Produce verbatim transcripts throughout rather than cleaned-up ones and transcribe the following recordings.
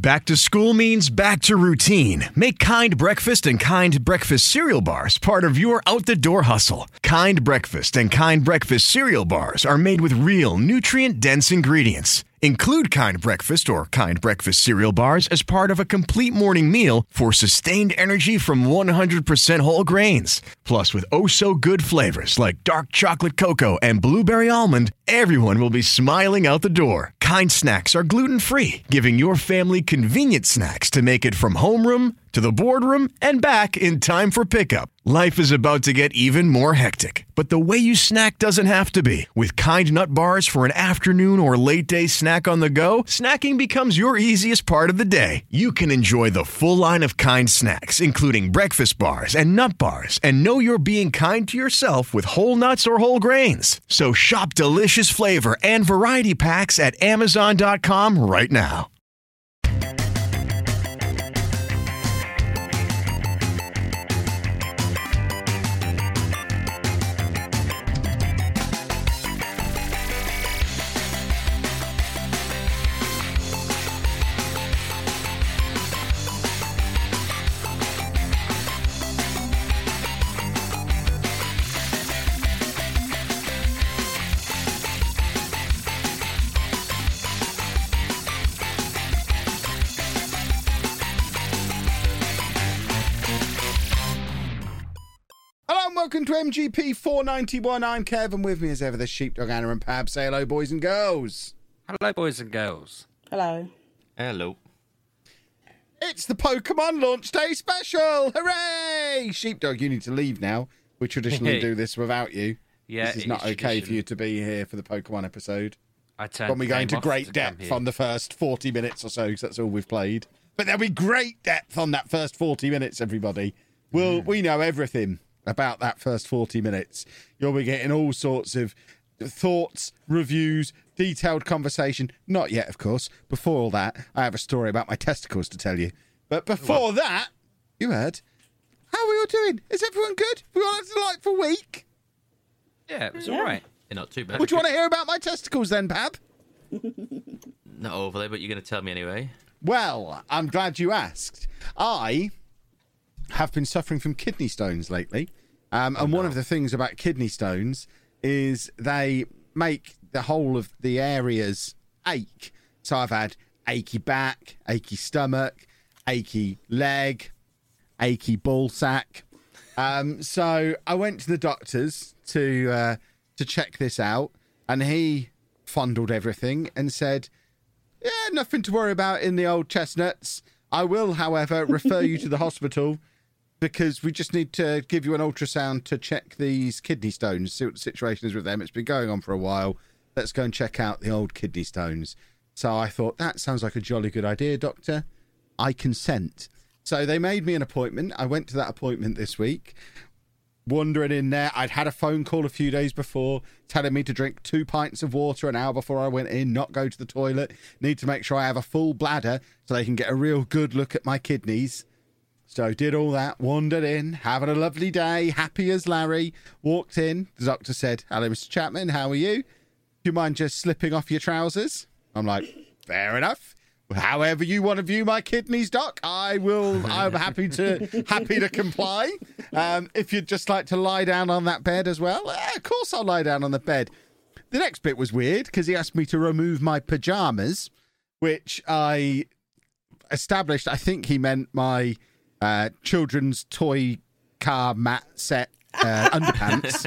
Back to school means back to routine. Make Kind Breakfast and Kind Breakfast cereal bars part of your out-the-door hustle. Kind Breakfast and Kind Breakfast cereal bars are made with real, nutrient-dense ingredients. Include Kind Breakfast or Kind Breakfast cereal bars as part of a complete morning meal for sustained energy from one hundred percent whole grains. Plus, with oh-so-good flavors like dark chocolate cocoa and blueberry almond, everyone will be smiling out the door. Kind snacks are gluten-free, giving your family convenient snacks to make it from homeroom to the boardroom and back in time for pickup. Life is about to get even more hectic, but the way you snack doesn't have to be. With Kind Nut Bars for an afternoon or late day snack on the go, snacking becomes your easiest part of the day. You can enjoy the full line of Kind snacks, including breakfast bars and nut bars, and know you're being kind to yourself with whole nuts or whole grains. So shop delicious flavor and variety packs at amazon dot com right now. Welcome to M G P four ninety-one. I'm Kev, and with me as ever the sheepdog Anna and Pab. Say hello, boys and girls. Hello, boys and girls. Hello. Hello. It's the Pokemon Launch Day special. Hooray! Sheepdog, you need to leave now. We traditionally do this without you. Yeah, this is not okay tradition. for you to be here for the Pokemon episode. I turned When we go into great to depth on the first forty minutes or so, because that's all we've played. But there'll be great depth on that first forty minutes, everybody. We'll, mm. We know everything about that first forty minutes. You'll be getting all sorts of thoughts, reviews, detailed conversation. Not yet, of course. Before all that, I have a story about my testicles to tell you. But before what? that, you heard, how are we all doing? Is everyone good? We all had a delightful week? Yeah, it was yeah. all right. You're not too bad. Would you want to hear about my testicles then, Pab? Not overly, but you're going to tell me anyway. Well, I'm glad you asked. I have been suffering from kidney stones lately. Um, and oh, no. one of the things about kidney stones is they make the whole of the areas ache. So I've had achy back, achy stomach, achy leg, achy ball sack. Um, so I went to the doctors to uh, to check this out, and he fondled everything and said, yeah, nothing to worry about in the old chestnuts. I will, however, refer you to the hospital because we just need to give you an ultrasound to check these kidney stones, see what the situation is with them. It's been going on for a while. Let's go and check out the old kidney stones. So I thought, that sounds like a jolly good idea, doctor. I consent. So they made me an appointment. I went to that appointment this week. Wandering in there, I'd had a phone call a few days before telling me to drink two pints of water an hour before I went in, not go to the toilet, need to make sure I have a full bladder so they can get a real good look at my kidneys. So did all that, wandered in, having a lovely day, happy as Larry, walked in. The doctor said, hello, Mister Chapman, how are you? Do you mind just slipping off your trousers? I'm like, fair enough. However you want to view my kidneys, doc, I will. I'm happy to happy to comply. Um, if you'd just like to lie down on that bed as well, eh, of course I'll lie down on the bed. The next bit was weird because he asked me to remove my pajamas, which I established. I think he meant my uh, children's toy car mat set uh, underpants.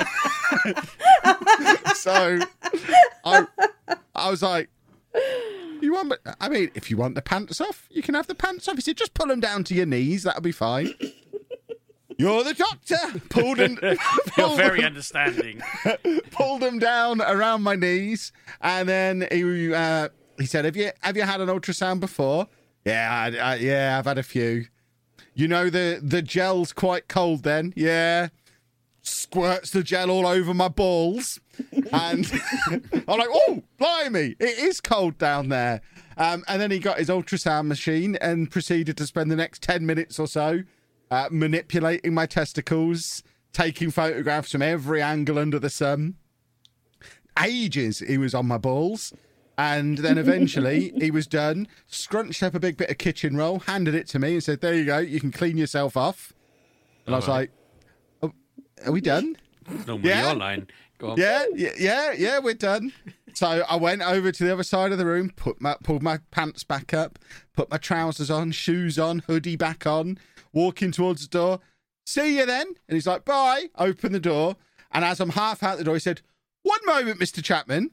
So I, I was like, you want? I mean, if you want the pants off, you can have the pants off. He said, just pull them down to your knees. That'll be fine. You're the doctor. Pulled them. You're very understanding. Pulled them down around my knees, and then he uh, he said, "Have you have you had an ultrasound before?" Yeah, I, I, yeah, I've had a few. You know the the gel's quite cold. Then, yeah. Squirts the gel all over my balls, and I'm like, oh, blimey, it is cold down there. Um, and then he got his ultrasound machine and proceeded to spend the next ten minutes or so uh, manipulating my testicles, taking photographs from every angle under the sun. Ages he was on my balls. And then eventually he was done, scrunched up a big bit of kitchen roll, handed it to me and said, there you go, you can clean yourself off. And All I was right. like, oh, are we done? Normally Yeah. your line. Go on. Yeah, yeah, yeah, yeah, we're done. So I went over to the other side of the room, put my, pulled my pants back up, put my trousers on, shoes on, hoodie back on, walking towards the door. See you then. And he's like, bye. Open the door. And as I'm half out the door, he said, one moment, Mister Chapman.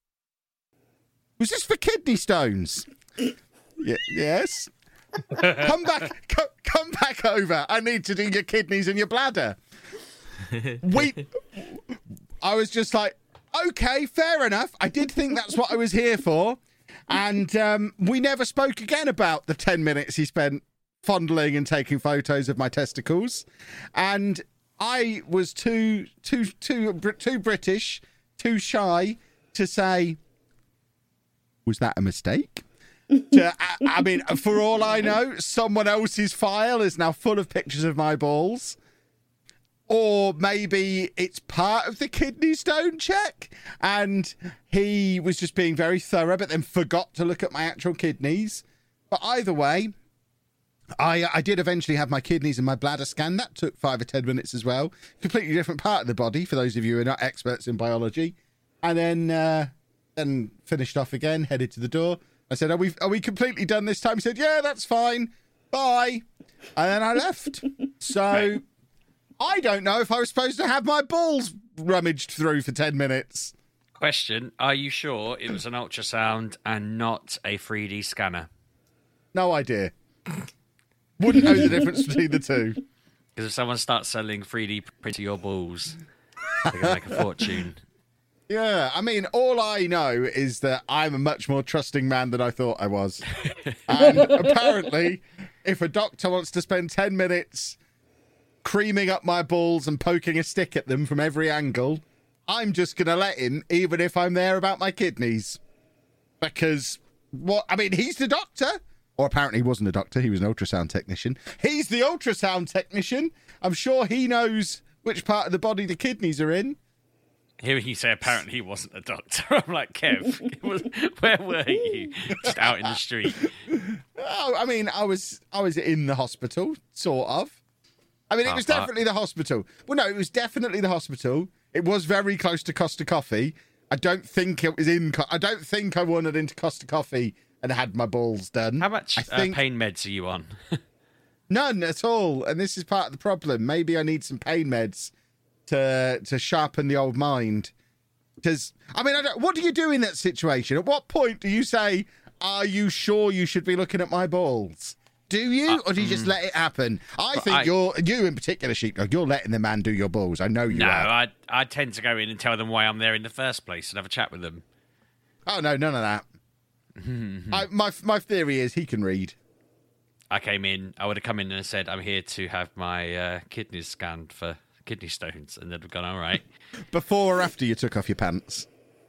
Was this for kidney stones? y- yes. come back, co- come back over. I need to do your kidneys and your bladder. We, I was just like, okay, fair enough. I did think that's what I was here for. And um, we never spoke again about the ten minutes he spent fondling and taking photos of my testicles. And I was too, too, too, too British, too shy to say, was that a mistake? to, I, I mean, for all I know, someone else's file is now full of pictures of my balls. Or maybe it's part of the kidney stone check and he was just being very thorough, but then forgot to look at my actual kidneys. But either way, I I did eventually have my kidneys and my bladder scanned. That took five or ten minutes as well. Completely different part of the body, for those of you who are not experts in biology. And then uh, then finished off again, headed to the door. I said, are we, are we completely done this time? He said, yeah, that's fine. Bye. And then I left. So I don't know if I was supposed to have my balls rummaged through for ten minutes. Question, are you sure it was an ultrasound and not a three D scanner? No idea. Wouldn't know the difference between the two. Because if someone starts selling three D printed your balls, they're going to make a fortune. Yeah, I mean, all I know is that I'm a much more trusting man than I thought I was. And apparently, if a doctor wants to spend ten minutes creaming up my balls and poking a stick at them from every angle, I'm just going to let him, even if I'm there about my kidneys. Because, what? I mean, he's the doctor. Or apparently he wasn't a doctor, he was an ultrasound technician. He's the ultrasound technician. I'm sure he knows which part of the body the kidneys are in. Hearing you say apparently he wasn't a doctor, I'm like, Kev, was, where were you? Just out in the street. Oh, I mean, I was I was in the hospital, sort of. I mean, it was definitely the hospital. Well, no, it was definitely the hospital. It was very close to Costa Coffee. I don't think it was in... I don't think I wandered into Costa Coffee and had my balls done. How much I think... uh, pain meds are you on? None at all. And this is part of the problem. Maybe I need some pain meds to to sharpen the old mind. Because, I mean, I don't, what do you do in that situation? At what point do you say, are you sure you should be looking at my balls? Do you? Uh, or do you just mm, let it happen? I think I, you're, you in particular, Sheepdog, you're letting the man do your balls. I know you no, are. No, I, I tend to go in and tell them why I'm there in the first place and have a chat with them. Oh, no, none of that. I, my my theory is he can read. I came in, I would have come in and said, I'm here to have my uh, kidneys scanned for kidney stones, and they'd have gone, all right. Before or after you took off your pants?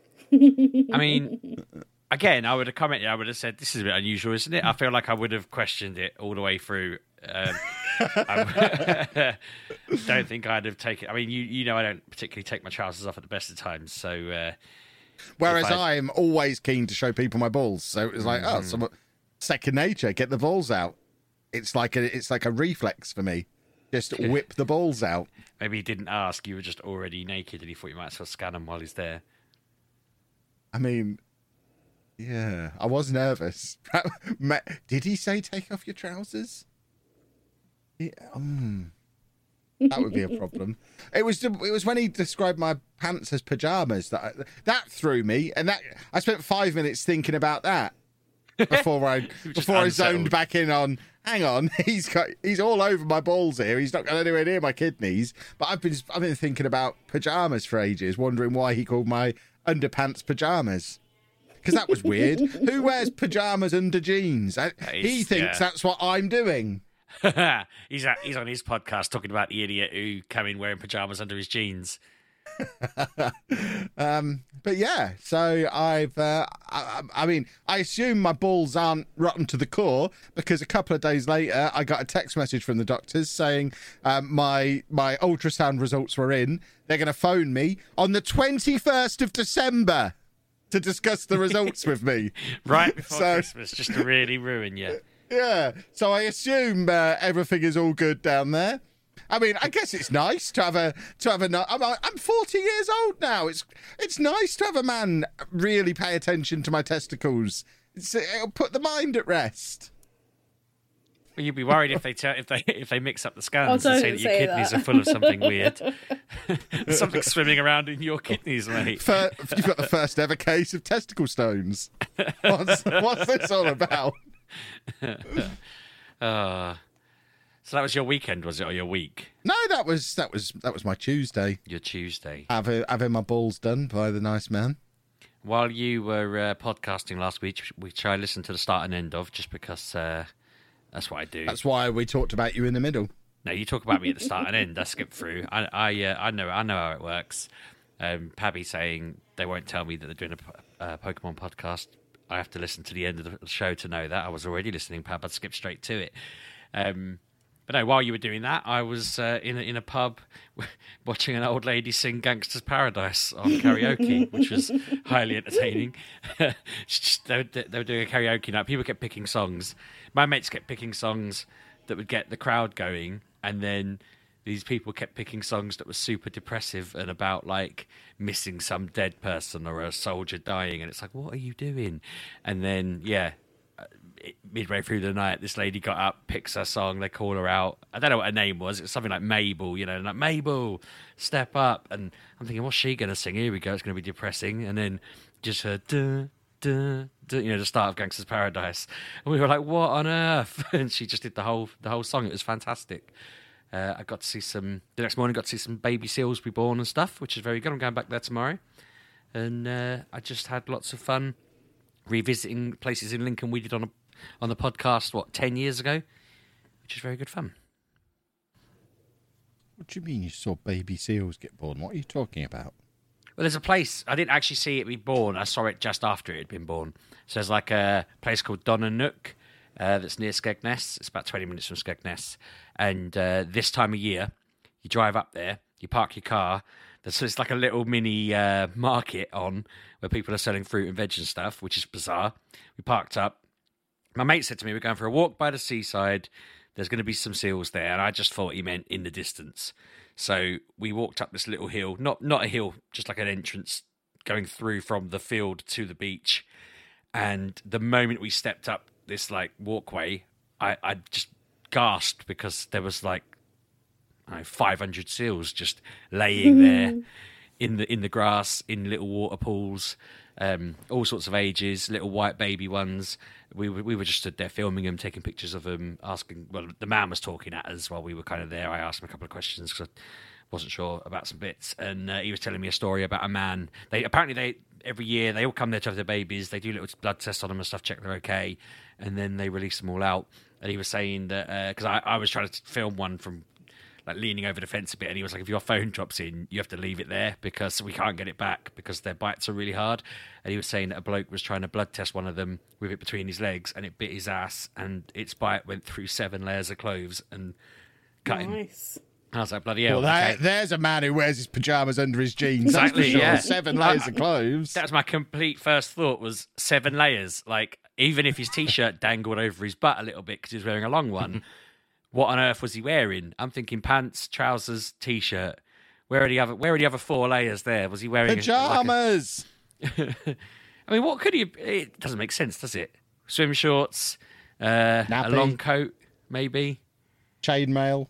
I mean, again, I would have commented, I would have said, this is a bit unusual, isn't it? I feel like I would have questioned it all the way through. Um, I don't think I'd have taken... I mean, you you know I don't particularly take my trousers off at the best of times, so... Uh, Whereas I... I'm always keen to show people my balls, so it's like, mm-hmm. oh, some, second nature, get the balls out. It's like a it's like a reflex for me. Just whip the balls out. Maybe he didn't ask, you were just already naked and he thought you might as well scan him while he's there. I mean, yeah, I was nervous. Did he say take off your trousers? Yeah, um, that would be a problem. It was it was when he described my pants as pajamas that I, that threw me, and that I spent five minutes thinking about that before I before I zoned back in on. Hang on, he's got, he's all over my balls here. He's not going anywhere near my kidneys. But I've been I've been thinking about pajamas for ages, wondering why he called my underpants pajamas. Because that was weird. Who wears pajamas under jeans? I, he thinks yeah. that's what I'm doing. he's at, he's on his podcast talking about the idiot who came in wearing pajamas under his jeans. um, but yeah, so I've, uh, I, I mean, I assume my balls aren't rotten to the core because a couple of days later, I got a text message from the doctors saying um, my my ultrasound results were in. They're going to phone me on the twenty-first of December. to discuss the results with me. Right before So- Christmas, just to really ruin you. Yeah, so I assume uh, everything is all good down there. I mean, I guess it's nice to have a to have a. ni- I'm I'm forty years old now. It's it's nice to have a man really pay attention to my testicles. It's, it'll put the mind at rest. Well, you'd be worried if they tell if they if they mix up the scans Oh, and say don't that your say kidneys that. are full of something weird. Something swimming around in your kidneys, mate. Fir- You've got the first ever case of testicle stones. What's, what's this all about? Uh, so that was your weekend, was it, or your week? No, that was that was that was my Tuesday. Your Tuesday. Having having my balls done by the nice man. While you were uh, podcasting last week, which I listened to the start and end of, just because uh, that's what I do. That's why we talked about you in the middle. No, you talk about me at the start and end. I skip through. I I, uh, I know I know how it works. Um, Pabby saying they won't tell me that they're doing a po- uh, Pokemon podcast. I have to listen to the end of the show to know that. I was already listening, Pab. I'd skip straight to it. Um, but no, while you were doing that, I was uh, in a, in a pub watching an old lady sing "Gangster's Paradise" on karaoke, which was highly entertaining. It's just- they, were, they were doing a karaoke night. People kept picking songs. My mates kept picking songs that would get the crowd going, and then these people kept picking songs that were super depressive and about like missing some dead person or a soldier dying, and it's like, what are you doing? And then yeah, it, midway through the night, this lady got up, picks her song, they call her out. I don't know what her name was. It was something like Mabel, you know, like Mabel, step up. And I'm thinking, what's she going to sing? Here we go. It's going to be depressing. And then just her, duh, duh, duh, you know, the start of Gangster's Paradise. And we were like, what on earth? And she just did the whole the whole song. It was fantastic. Uh, I got to see some, the next morning, got to see some baby seals be born and stuff, which is very good. I'm going back there tomorrow. And uh, I just had lots of fun revisiting places in Lincoln we did on a, on the podcast, what, ten years ago, which is very good fun. What do you mean you saw baby seals get born? What are you talking about? Well, there's a place, I didn't actually see it be born. I saw it just after it had been born. So there's like a place called Donna Nook uh, that's near Skegness. It's about twenty minutes from Skegness. And uh, this time of year, you drive up there, you park your car. There's it's like a little mini uh, market on where people are selling fruit and veg and stuff, which is bizarre. We parked up. My mate said to me, we're going for a walk by the seaside. There's going to be some seals there. And I just thought he meant in the distance. So we walked up this little hill, not not a hill, just like an entrance going through from the field to the beach. And the moment we stepped up this like walkway, I, I just gasped because there was like I don't know, five hundred seals just laying there in the in the grass, in little water pools, um, all sorts of ages, little white baby ones. We were, we were just stood there filming them, taking pictures of them, asking. Well, the man was talking at us while we were kind of there. I asked him a couple of questions because I wasn't sure about some bits, and uh, he was telling me a story about a man. They apparently they every year they all come there to have their babies. They do little blood tests on them and stuff, check they're okay, and then they release them all out. And he was saying that because I, I was trying to film one from like leaning over the fence a bit, and he was like, if your phone drops in, you have to leave it there because we can't get it back because their bites are really hard. And he was saying that a bloke was trying to blood test one of them with it between his legs, and it bit his ass, and its bite went through seven layers of clothes and cut him. Nice. I was like, bloody hell. Well, there, okay. there's a man who wears his pajamas under his jeans. Exactly, That's for sure. yeah. Seven layers of clothes. That was my complete first thought, was seven layers. Like, even if his T-shirt dangled over his butt a little bit because he was wearing a long one, what on earth was he wearing? I'm thinking pants, trousers, T-shirt. Where are the other, where are the other four layers there? Was he wearing... a- Pajamas. like a- I mean, what could he... It doesn't make sense, does it? Swim shorts, uh, a Nappy. long coat, maybe. Chainmail.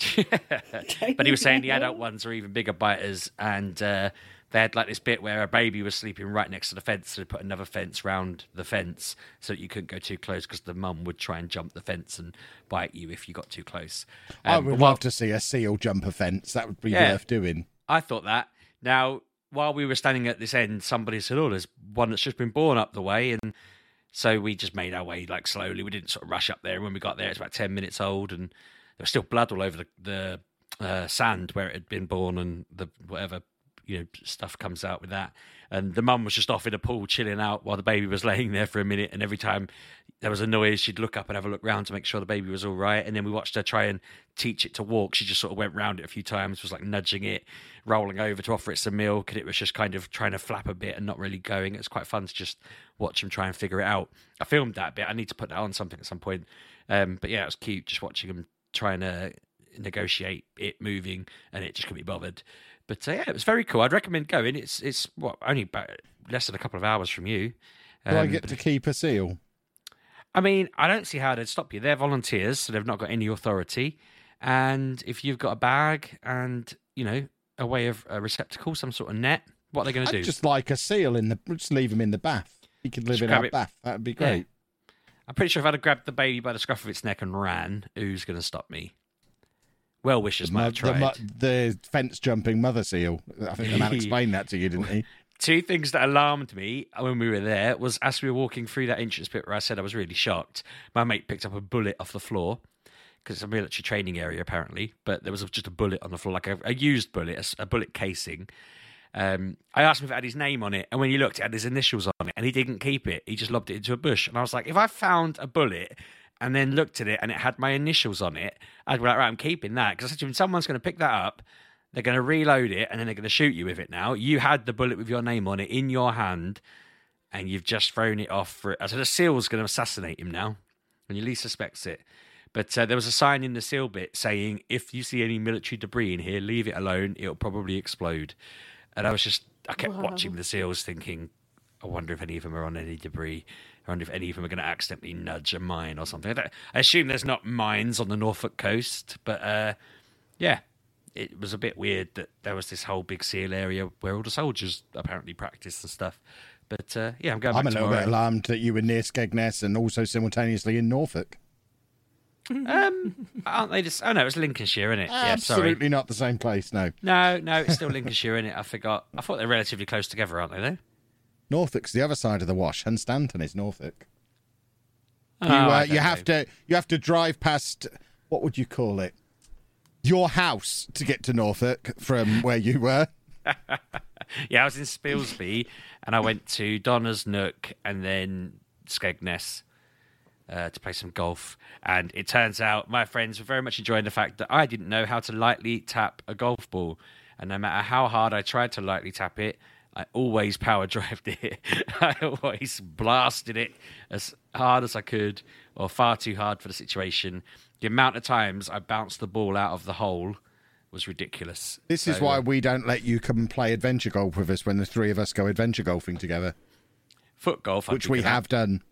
But he was saying the adult ones are even bigger biters, and uh, they had like this bit where a baby was sleeping right next to the fence, so they put another fence round the fence so that you couldn't go too close because the mum would try and jump the fence and bite you if you got too close. I Um, would but while- love to see a seal jump a fence. That would be Yeah. worth doing. I thought that. Now, while we were standing at this end, somebody said, oh, there's one that's just been born up the way, and so we just made our way like slowly. We didn't sort of rush up there. And when we got there, it's about ten minutes old, and there was still blood all over the, the uh, sand where it had been born and the whatever, you know, stuff comes out with that. And the mum was just off in a pool chilling out while the baby was laying there for a minute. And every time there was a noise, she'd look up and have a look round to make sure the baby was all right. And then we watched her try and teach it to walk. She just sort of went round it a few times, was like nudging it, rolling over to offer it some milk. And it was just kind of trying to flap a bit and not really going. It was quite fun to just watch him try and figure it out. I filmed that bit. I need to put that on something at some point. Um, but yeah, it was cute just watching him trying to negotiate it moving, and it just couldn't be bothered. But uh, yeah, it was very cool. I'd recommend going. It's it's what only about less than a couple of hours from you. Um, Do I get to keep a seal? I mean, I don't see how they'd stop you. They're volunteers, so they've not got any authority. And if you've got a bag and you know a way of a receptacle, some sort of net, what are they going to do? Just like a seal in the, just leave him in the bath. He could live Just in grab our it. bath. That would be great. Yeah. I'm pretty sure if I'd have grabbed the baby by the scruff of its neck and ran, who's going to stop me? Well wishes The, might mo- have tried. the, mo- the fence jumping mother seal. I think the man explained that to you, didn't he? Two things that alarmed me when we were there was as we were walking through that entrance bit where I said I was really shocked, my mate picked up a bullet off the floor because it's a military training area apparently, but there was just a bullet on the floor, like a, a used bullet, a, a bullet casing. Um, I asked him if it had his name on it, and when you looked, it had his initials on it, and he didn't keep it. He just lobbed it into a bush. And I was like, if I found a bullet and then looked at it and it had my initials on it, I'd be like, right, I'm keeping that. Because I said to him, someone's going to pick that up, they're going to reload it, and then they're going to shoot you with it now. You had the bullet with your name on it in your hand, and you've just thrown it off for it. I said, the SEAL's going to assassinate him now, when you least suspects it. But uh, there was a sign in the SEAL bit saying, if you see any military debris in here, leave it alone, it'll probably explode. And I was just, I kept Wow. watching the SEALs thinking, I wonder if any of them are on any debris. I wonder if any of them are going to accidentally nudge a mine or something. I, don't, I assume there's not mines on the Norfolk coast, but uh, yeah, it was a bit weird that there was this whole big SEAL area where all the soldiers apparently practiced and stuff. But uh, yeah, I'm going I'm back a little tomorrow. bit alarmed that you were near Skegness and also simultaneously in Norfolk. Um, aren't they just? Oh no, it was Lincolnshire, isn't it? Yeah, sorry. Absolutely not the same place, no. No, no, it's still Lincolnshire, isn't it? I forgot. I thought they're relatively close together, aren't they? Though. Norfolk's the other side of the wash. Hunstanton is Norfolk. Oh, you I uh, don't you have know. to you have to drive past, what would you call it? Your house to get to Norfolk from where you were. Yeah, I was in Spilsby, and I went to Donner's Nook and then Skegness uh, to play some golf. And it turns out my friends were very much enjoying the fact that I didn't know how to lightly tap a golf ball. And no matter how hard I tried to lightly tap it, I always power drived it. I always blasted it as hard as I could, or far too hard for the situation. The amount of times I bounced the ball out of the hole was ridiculous. This is So, why uh, we don't let you come and play adventure golf with us when the three of us go adventure golfing together, foot golf, I'd which be we good at. have done.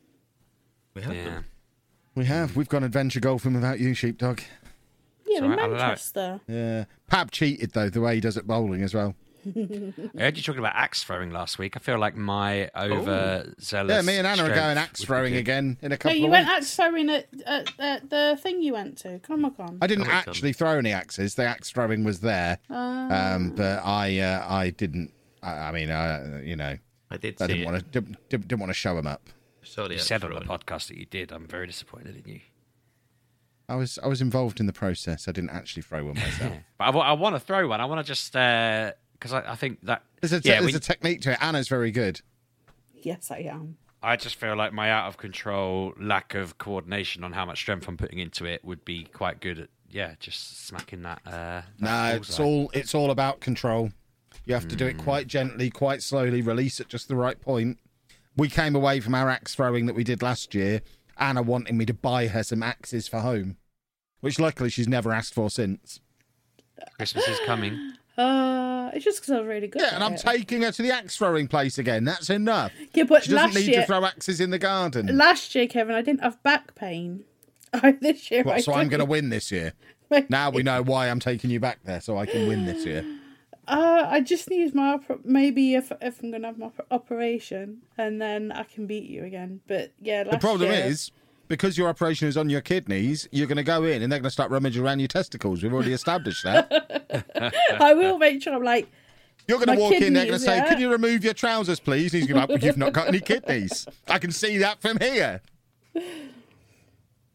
We have Yeah. them. We have. We've gone adventure golfing without you, Sheepdog. Yeah, It's in all right, I'll allow it. Manchester. Yeah. Pab cheated, though, the way he does at bowling as well. I heard you talking about axe throwing last week. I feel like my overzealous. Yeah, me and Anna are strength going axe would be throwing good. again in a No, couple you of went weeks. axe throwing at, at, at the thing you went to, Comic Con. I didn't Oh, it's actually throw any axes. The axe throwing was there, um, but I uh, I didn't. I, I mean, uh, you know, I did I see didn't it. want to didn't, didn't, didn't want to show him up. Sorry, You said on the podcast that you did. I'm very disappointed in you. I was I was involved in the process. I didn't actually throw one myself. But I, want to throw one. I want to just because I, I think that There's a te- yeah, there's when- a technique to it. Anna's very good. Yes, I am. I just feel like my out of control lack of coordination on how much strength I'm putting into it would be quite good at yeah, just smacking that. Uh, that No, it's bullseye. all it's all about control. You have to do it quite gently, quite slowly, release at just the right point. We came away from our axe throwing that we did last year, Anna wanting me to buy her some axes for home, which luckily she's never asked for since. Christmas is coming. Uh, it's just because I'm really good. Yeah, at and I'm it. taking her to the axe throwing place again. That's enough. Yeah, but She doesn't last need year, to throw axes in the garden. last year, Kevin, I didn't have back pain. this year, I What, so I'm do. going to win this year. Now we know why I'm taking you back there, so I can win this year. Uh, I just need my oper- maybe if if I'm gonna have my op- operation, and then I can beat you again. But yeah, last The problem year, is, because your operation is on your kidneys, you're going to go in and they're going to start rummaging around your testicles. We've already established that. I will make sure I'm like, You're going to My walk in, they're going to kidneys, say, yeah. can you remove your trousers, please? And he's going to be like, well, you've not got any kidneys. I can see that from here.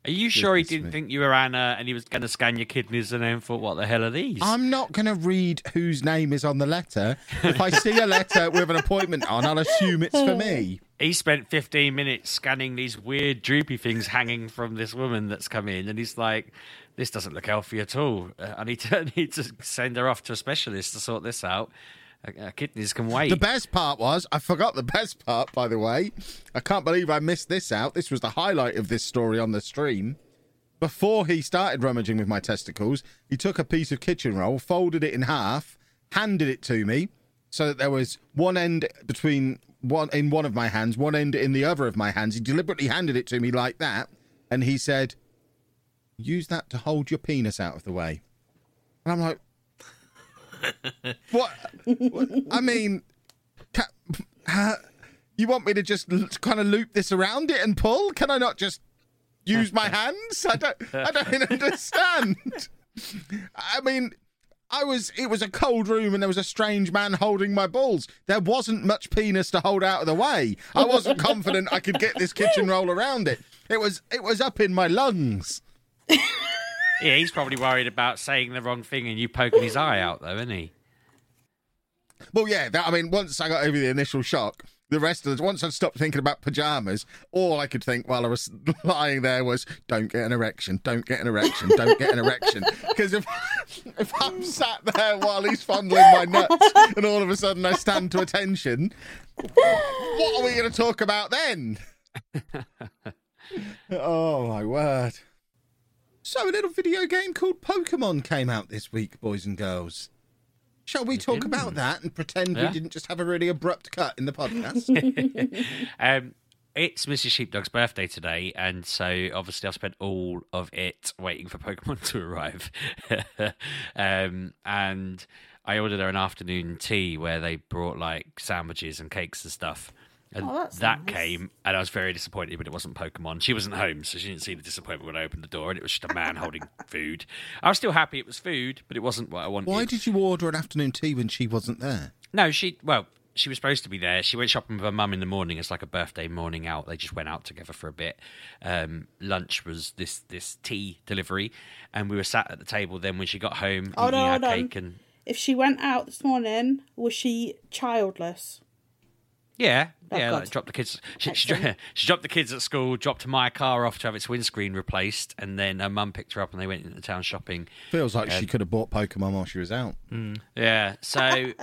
Are you sure he Goodness didn't me. think you were Anna and he was going to scan your kidneys and then thought, what the hell are these? I'm not going to read whose name is on the letter. If I see a letter with an appointment on, I'll assume it's for me. He spent fifteen minutes scanning these weird droopy things hanging from this woman that's come in, and he's like, this doesn't look healthy at all. Uh, I, need to, I need to send her off to a specialist to sort this out. Uh, kidneys can wait. The best part was, I forgot the best part, by the way. I can't believe I missed this out. This was the highlight of this story on the stream. Before he started rummaging with my testicles, he took a piece of kitchen roll, folded it in half, handed it to me, so that there was one end between one in one of my hands, one end in the other of my hands. He deliberately handed it to me like that, and he said, use that to hold your penis out of the way. And I'm like, what? what? I mean, ca- uh, you want me to just l- kind of loop this around it and pull? Can I not just use my hands? I don't. I don't understand. I mean, I was. It was a cold room, and there was a strange man holding my balls. There wasn't much penis to hold out of the way. I wasn't confident I could get this kitchen roll around it. It was. It was up in my lungs. Yeah, he's probably worried about saying the wrong thing and you poking his eye out, though, isn't he? Well, yeah. That, I mean, once I got over the initial shock, the rest of the once I stopped thinking about pajamas, all I could think while I was lying there was, "Don't get an erection, don't get an erection, don't get an erection." Because if if I'm sat there while he's fondling my nuts, and all of a sudden I stand to attention, what are we going to talk about then? Oh my word! So a little video game called Pokemon came out this week, boys and girls. Shall we talk about that and pretend Yeah. we didn't just have a really abrupt cut in the podcast? um, it's Missus Sheepdog's birthday today, and so obviously I've spent all of it waiting for Pokemon to arrive. um, and I ordered her an afternoon tea where they brought like sandwiches and cakes and stuff. And Oh, that's that nice. came, and I was very disappointed, but it wasn't Pokemon. She wasn't home, so she didn't see the disappointment when I opened the door, and it was just a man holding food. I was still happy it was food, but it wasn't what I wanted. Why did you order an afternoon tea when she wasn't there? No, she, well, she was supposed to be there. She went shopping with her mum in the morning. It's like a birthday morning out. They just went out together for a bit. Um, lunch was this this tea delivery, and we were sat at the table then when she got home, Hold eating on, our hold on. cake. And If she went out this morning, was she childless? yeah, Oh, yeah, God. like, dropped the kids. She, she, Excellent. she dropped the kids at school, dropped my car off to have its windscreen replaced, and then her mum picked her up and they went into town shopping. Feels like she could have bought Pokemon while she was out. Yeah, so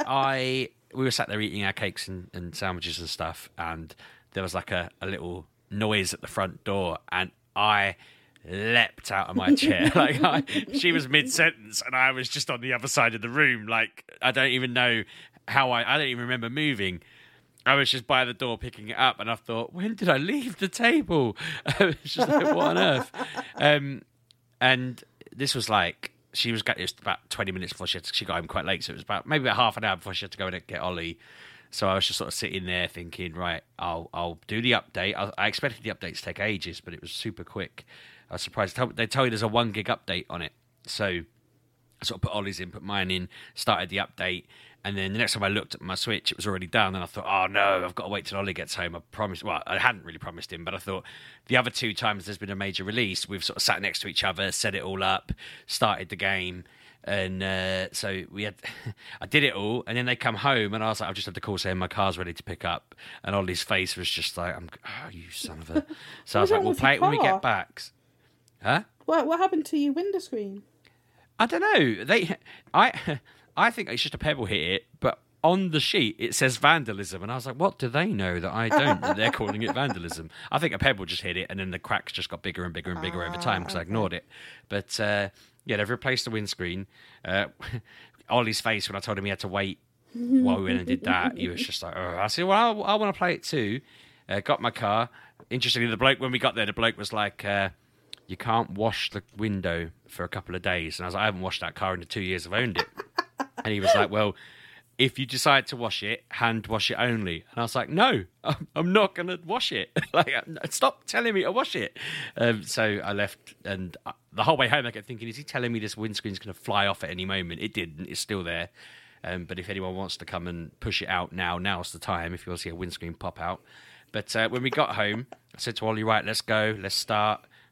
I we were sat there eating our cakes and, and sandwiches and stuff, and there was like a, a little noise at the front door, and I leapt out of my chair. Like I, she was mid sentence, and I was just on the other side of the room. Like I don't even know how I I don't even remember moving. I was just by the door picking it up, and I thought, when did I leave the table? I was just like, what on earth? Um, and this was like, she was got, it was about twenty minutes before she had to, she got home quite late, so it was about maybe about half an hour before she had to go and get Ollie. So I was just sort of sitting there thinking, right, I'll I'll do the update. I, I expected the update to take ages, but it was super quick. I was surprised. They tell you there's a one gig update on it, so I sort of put Ollie's in, put mine in, started the update. And then the next time I looked at my Switch, it was already done. And I thought, oh, no, I've got to wait till Ollie gets home. I promised. Well, I hadn't really promised him, but I thought the other two times there's been a major release, we've sort of sat next to each other, set it all up, started the game. And uh, so we had, I did it all. And then they come home and I was like, I've just had the call saying my car's ready to pick up. And Ollie's face was just like, I'm, oh, you son of a. So I was What's like, wrong we'll with play your it when we car? get back. Huh? What what happened to your window screen? I don't know. They, I, I think it's just a pebble hit it, but on the sheet it says vandalism, and I was like, what do they know that I don't? That they're calling it vandalism. I think a pebble just hit it, and then the cracks just got bigger and bigger and bigger over time because I ignored it. But uh, yeah, they've replaced the windscreen. Uh, Ollie's face when I told him he had to wait while we went and did that, he was just like, oh. I said, well, I, I want to play it too. Uh, got my car. Interestingly, the bloke when we got there, the bloke was like, Uh, you can't wash the window for a couple of days. And I was like, I haven't washed that car in the two years I've owned it. And he was like, well, if you decide to wash it, hand wash it only. And I was like, no, I'm I'm not going to wash it. Like, stop telling me to wash it. Um, so I left, and the whole way home I kept thinking, is he telling me this windscreen's going to fly off at any moment? It didn't. It's still there. Um, but if anyone wants to come and push it out now, now's the time, if you want to see a windscreen pop out. But uh, when we got home, I said to Ollie, right, let's go, let's start.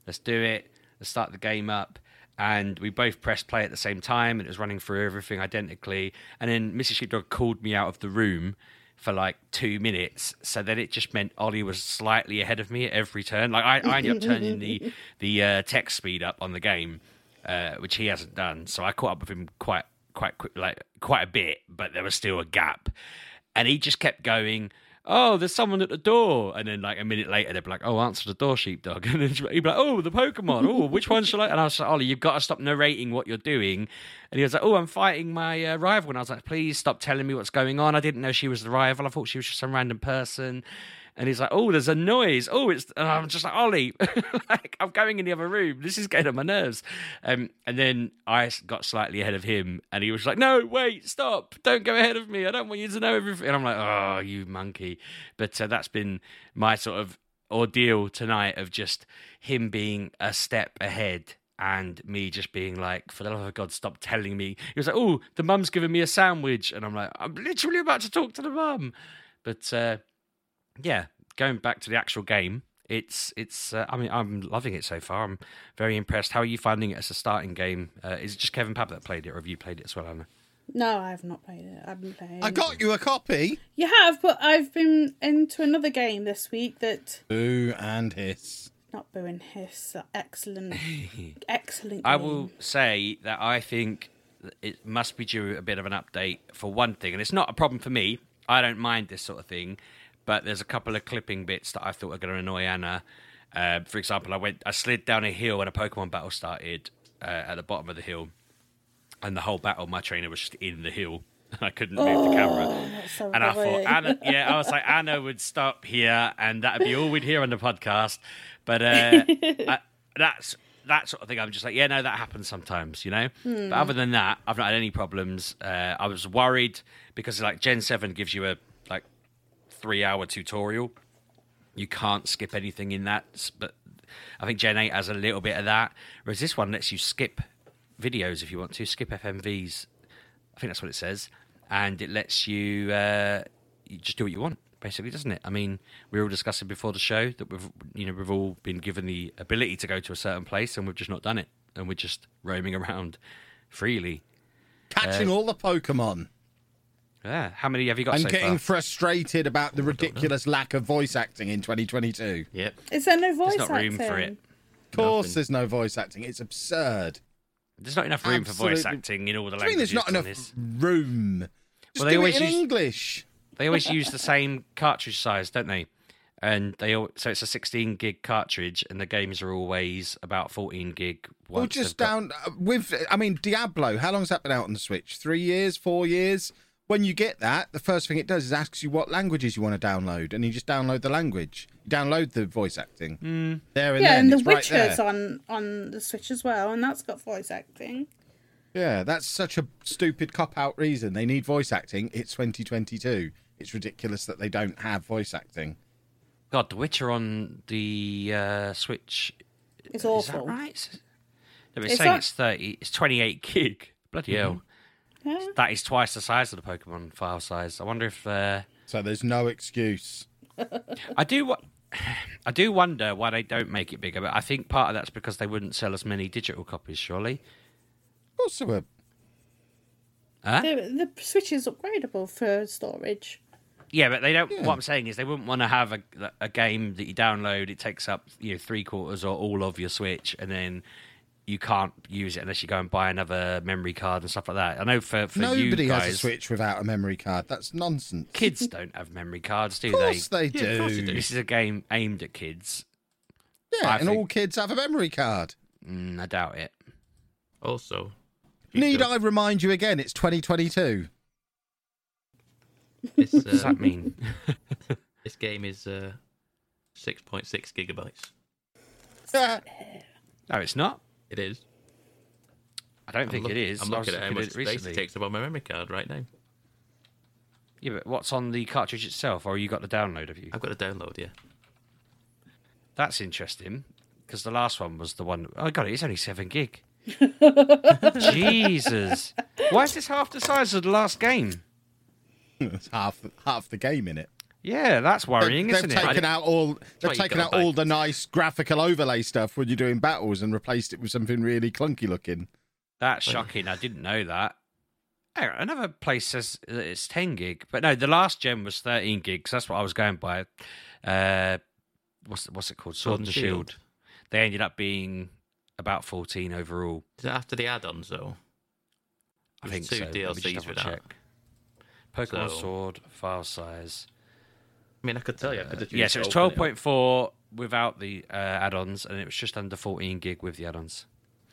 let's do it. Let's start the game up. And we both pressed play at the same time, and it was running through everything identically. And then Missus Sheepdog called me out of the room for like two minutes. So then it just meant Ollie was slightly ahead of me at every turn. Like I, I ended up turning the the uh, text speed up on the game, uh, which he hasn't done. So I caught up with him quite quite quick, like quite a bit, but there was still a gap. And he just kept going, oh, there's someone at the door. And then like a minute later, they'd be like, oh, answer the door, Sheepdog. And then he'd be like, oh, the Pokemon. Oh, which one shall I? And I was like, Ollie, you've got to stop narrating what you're doing. And he was like, oh, I'm fighting my uh, rival. And I was like, please stop telling me what's going on. I didn't know she was the rival. I thought she was just some random person. And he's like, oh, there's a noise. Oh, it's... And I'm just like, Ollie, like, I'm going in the other room. This is getting on my nerves. Um, and then I got slightly ahead of him. And he was like, no, wait, stop. Don't go ahead of me. I don't want you to know everything. And I'm like, oh, you monkey. But uh, that's been my sort of ordeal tonight of just him being a step ahead and me just being like, for the love of God, stop telling me. He was like, oh, the mum's giving me a sandwich. And I'm like, I'm literally about to talk to the mum. But... Uh, yeah, going back to the actual game, it's it's. Uh, I mean, I'm loving it so far. I'm very impressed. How are you finding it as a starting game? Uh, is it just Kevin Pab that played it, or have you played it as well, Anna? No, I have not played it. I've been playing. I got you a copy. You have, but I've been into another game this week that. Boo and hiss. Not boo and hiss. Excellent, excellent. Game. I will say that I think it must be due a bit of an update for one thing, and it's not a problem for me. I don't mind this sort of thing. But there's a couple of clipping bits that I thought were going to annoy Anna. Uh, for example, I went, I slid down a hill when a Pokemon battle started uh, at the bottom of the hill, and the whole battle, my trainer was just in the hill. I couldn't move oh, the camera, that's so and I annoying. thought, Anna, yeah, I was like, Anna would stop here, and that'd be all we'd hear on the podcast. But uh, I, that's that sort of thing. I'm just like, yeah, no, that happens sometimes, you know. Hmm. But other than that, I've not had any problems. Uh, I was worried because like Gen seven gives you a like. three hour tutorial. You can't skip anything in that, but I think Gen eight has a little bit of that, whereas this one lets you skip videos if you want to, skip F M Vs. I think that's what it says, and it lets you, uh, you just do what you want, basically, doesn't it? I mean, we were all discussing before the show that we've, you know, we've all been given the ability to go to a certain place, and we've just not done it, and we're just roaming around freely, Catching uh, all the Pokemon. Yeah, how many have you got and so getting far? frustrated about the ridiculous lack of voice acting in twenty twenty-two. Yep. Is there no voice There's not room acting? for it. Of course Nothing. there's no voice acting. It's absurd. There's not enough room Absolutely. for voice acting in all the What do you mean languages. there's not on enough this. room? Just Well, they do always it in use- English. They always use the same cartridge size, don't they? And they all, so it's a sixteen gig cartridge, and the games are always about fourteen gig. Well, once just they've got- down uh, with. I mean, Diablo. How long's that been out on the Switch? Three years? Four years? When you get that, the first thing it does is asks you what languages you want to download, and you just download the language. You download the voice acting. Mm. There and Yeah, then. and The it's right Witcher's there. on on the Switch as well, and that's got voice acting. Yeah, that's such a stupid cop-out reason. They need voice acting. It's twenty twenty-two. It's ridiculous that they don't have voice acting. God, The Witcher on the uh, Switch. It's Is awful. that right? No, it's, It's saying not- it's thirty. It's twenty-eight gig. Bloody hell! Yeah. That is twice the size of the Pokemon file size. I wonder if uh, So there's no excuse. I do. Wa- I do wonder why they don't make it bigger. But I think part of that's because they wouldn't sell as many digital copies. Surely. Of course there were. Huh? The, the Switch is upgradable for storage. Yeah, but they don't. Yeah. What I'm saying is, they wouldn't want to have a a game that you download. It takes up you know three quarters or all of your Switch, and then you can't use it unless you go and buy another memory card and stuff like that. I know for for Nobody you guys, has a Switch without a memory card. That's nonsense. kids don't have memory cards, do Of course they, they? do. Yeah, of course they do. This is a game aimed at kids. Yeah, I and think- all kids have a memory card. Mm, I doubt it. Also, Need I remind you again? It's twenty twenty-two. This, What does uh, that mean? this game is uh, six point six gigabytes. Yeah. No, it's not. It is. I don't I'm think look- it is. I'm I was looking at how looking much it space recently. it takes up on my memory card right now. Yeah, but what's on the cartridge itself, or you got the download of you? I've got a download, yeah. That's interesting because the last one was the one. Oh, I got it. It's only seven gig. Jesus, why is this half the size of the last game? It's half half the game in it. Yeah, that's worrying, They've, isn't they've it? taken out all they've why you taken gotta out all buy- the nice graphical overlay stuff when you're doing battles and replaced it with something really clunky looking. That's shocking. I didn't know that. Hang on, another place says that it's ten gig, but no, the last gen was thirteen gigs. That's what I was going by. Uh, what's what's it called? Sword, and Shield. Shield. They ended up being about fourteen overall. Is that after the add-ons though? I There's think two so. D L Let me just Cs for double that. check. Pokemon So- Sword file size. I mean, I could tell you. I could just Yeah, use so it's open twelve it up. point four without the uh, add-ons, and it was just under fourteen gig with the add-ons.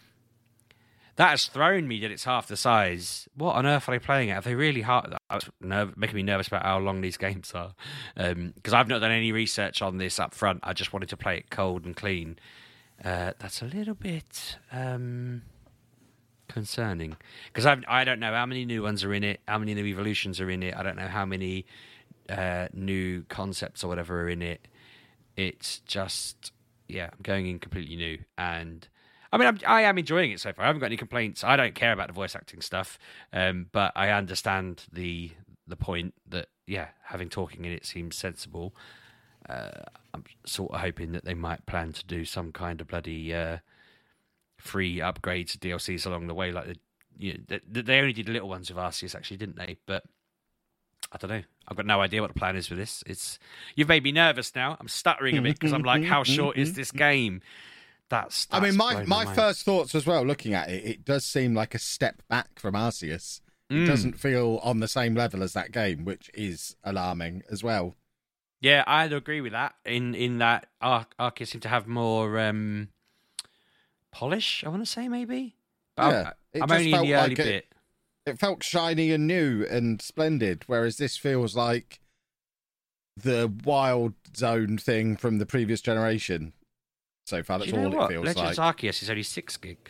That has thrown me that it's half the size. What on earth are they playing at? Are they really hard? That's nerv- making me nervous about how long these games are. Because I've not done any research on this up front. I just wanted to play it cold and clean. Uh, that's a little bit um, concerning. Because I don't know how many new ones are in it, how many new evolutions are in it. I don't know how many uh, new concepts or whatever are in it. It's just, yeah, I'm going in completely new. And I mean, I'm, I am enjoying it so far. I haven't got any complaints. I don't care about the voice acting stuff, um, but I understand the the point that, yeah, having talking in it seems sensible. Uh, I'm sort of hoping that they might plan to do some kind of bloody uh, free upgrades, D L Cs along the way. Like the, you know, they, they only did little ones with Arceus, actually, didn't they? But I don't know. I've got no idea what the plan is for this. It's you've made me nervous now. I'm stuttering a bit because I'm like, how short is this game? That's, that's I mean, my, blown my mind. first thoughts as well, looking at it, it does seem like a step back from Arceus. It Mm. doesn't feel on the same level as that game, which is alarming as well. Yeah, I'd agree with that. In in that Ar- Arceus seemed to have more um, polish, I want to say, maybe. But Yeah, it I'm, I'm just only in felt the early like it- bit. It felt shiny and new and splendid, whereas this feels like the wild zone thing from the previous generation. So far, Do that's you know all what? it feels Legends like. Arceus is only six gig,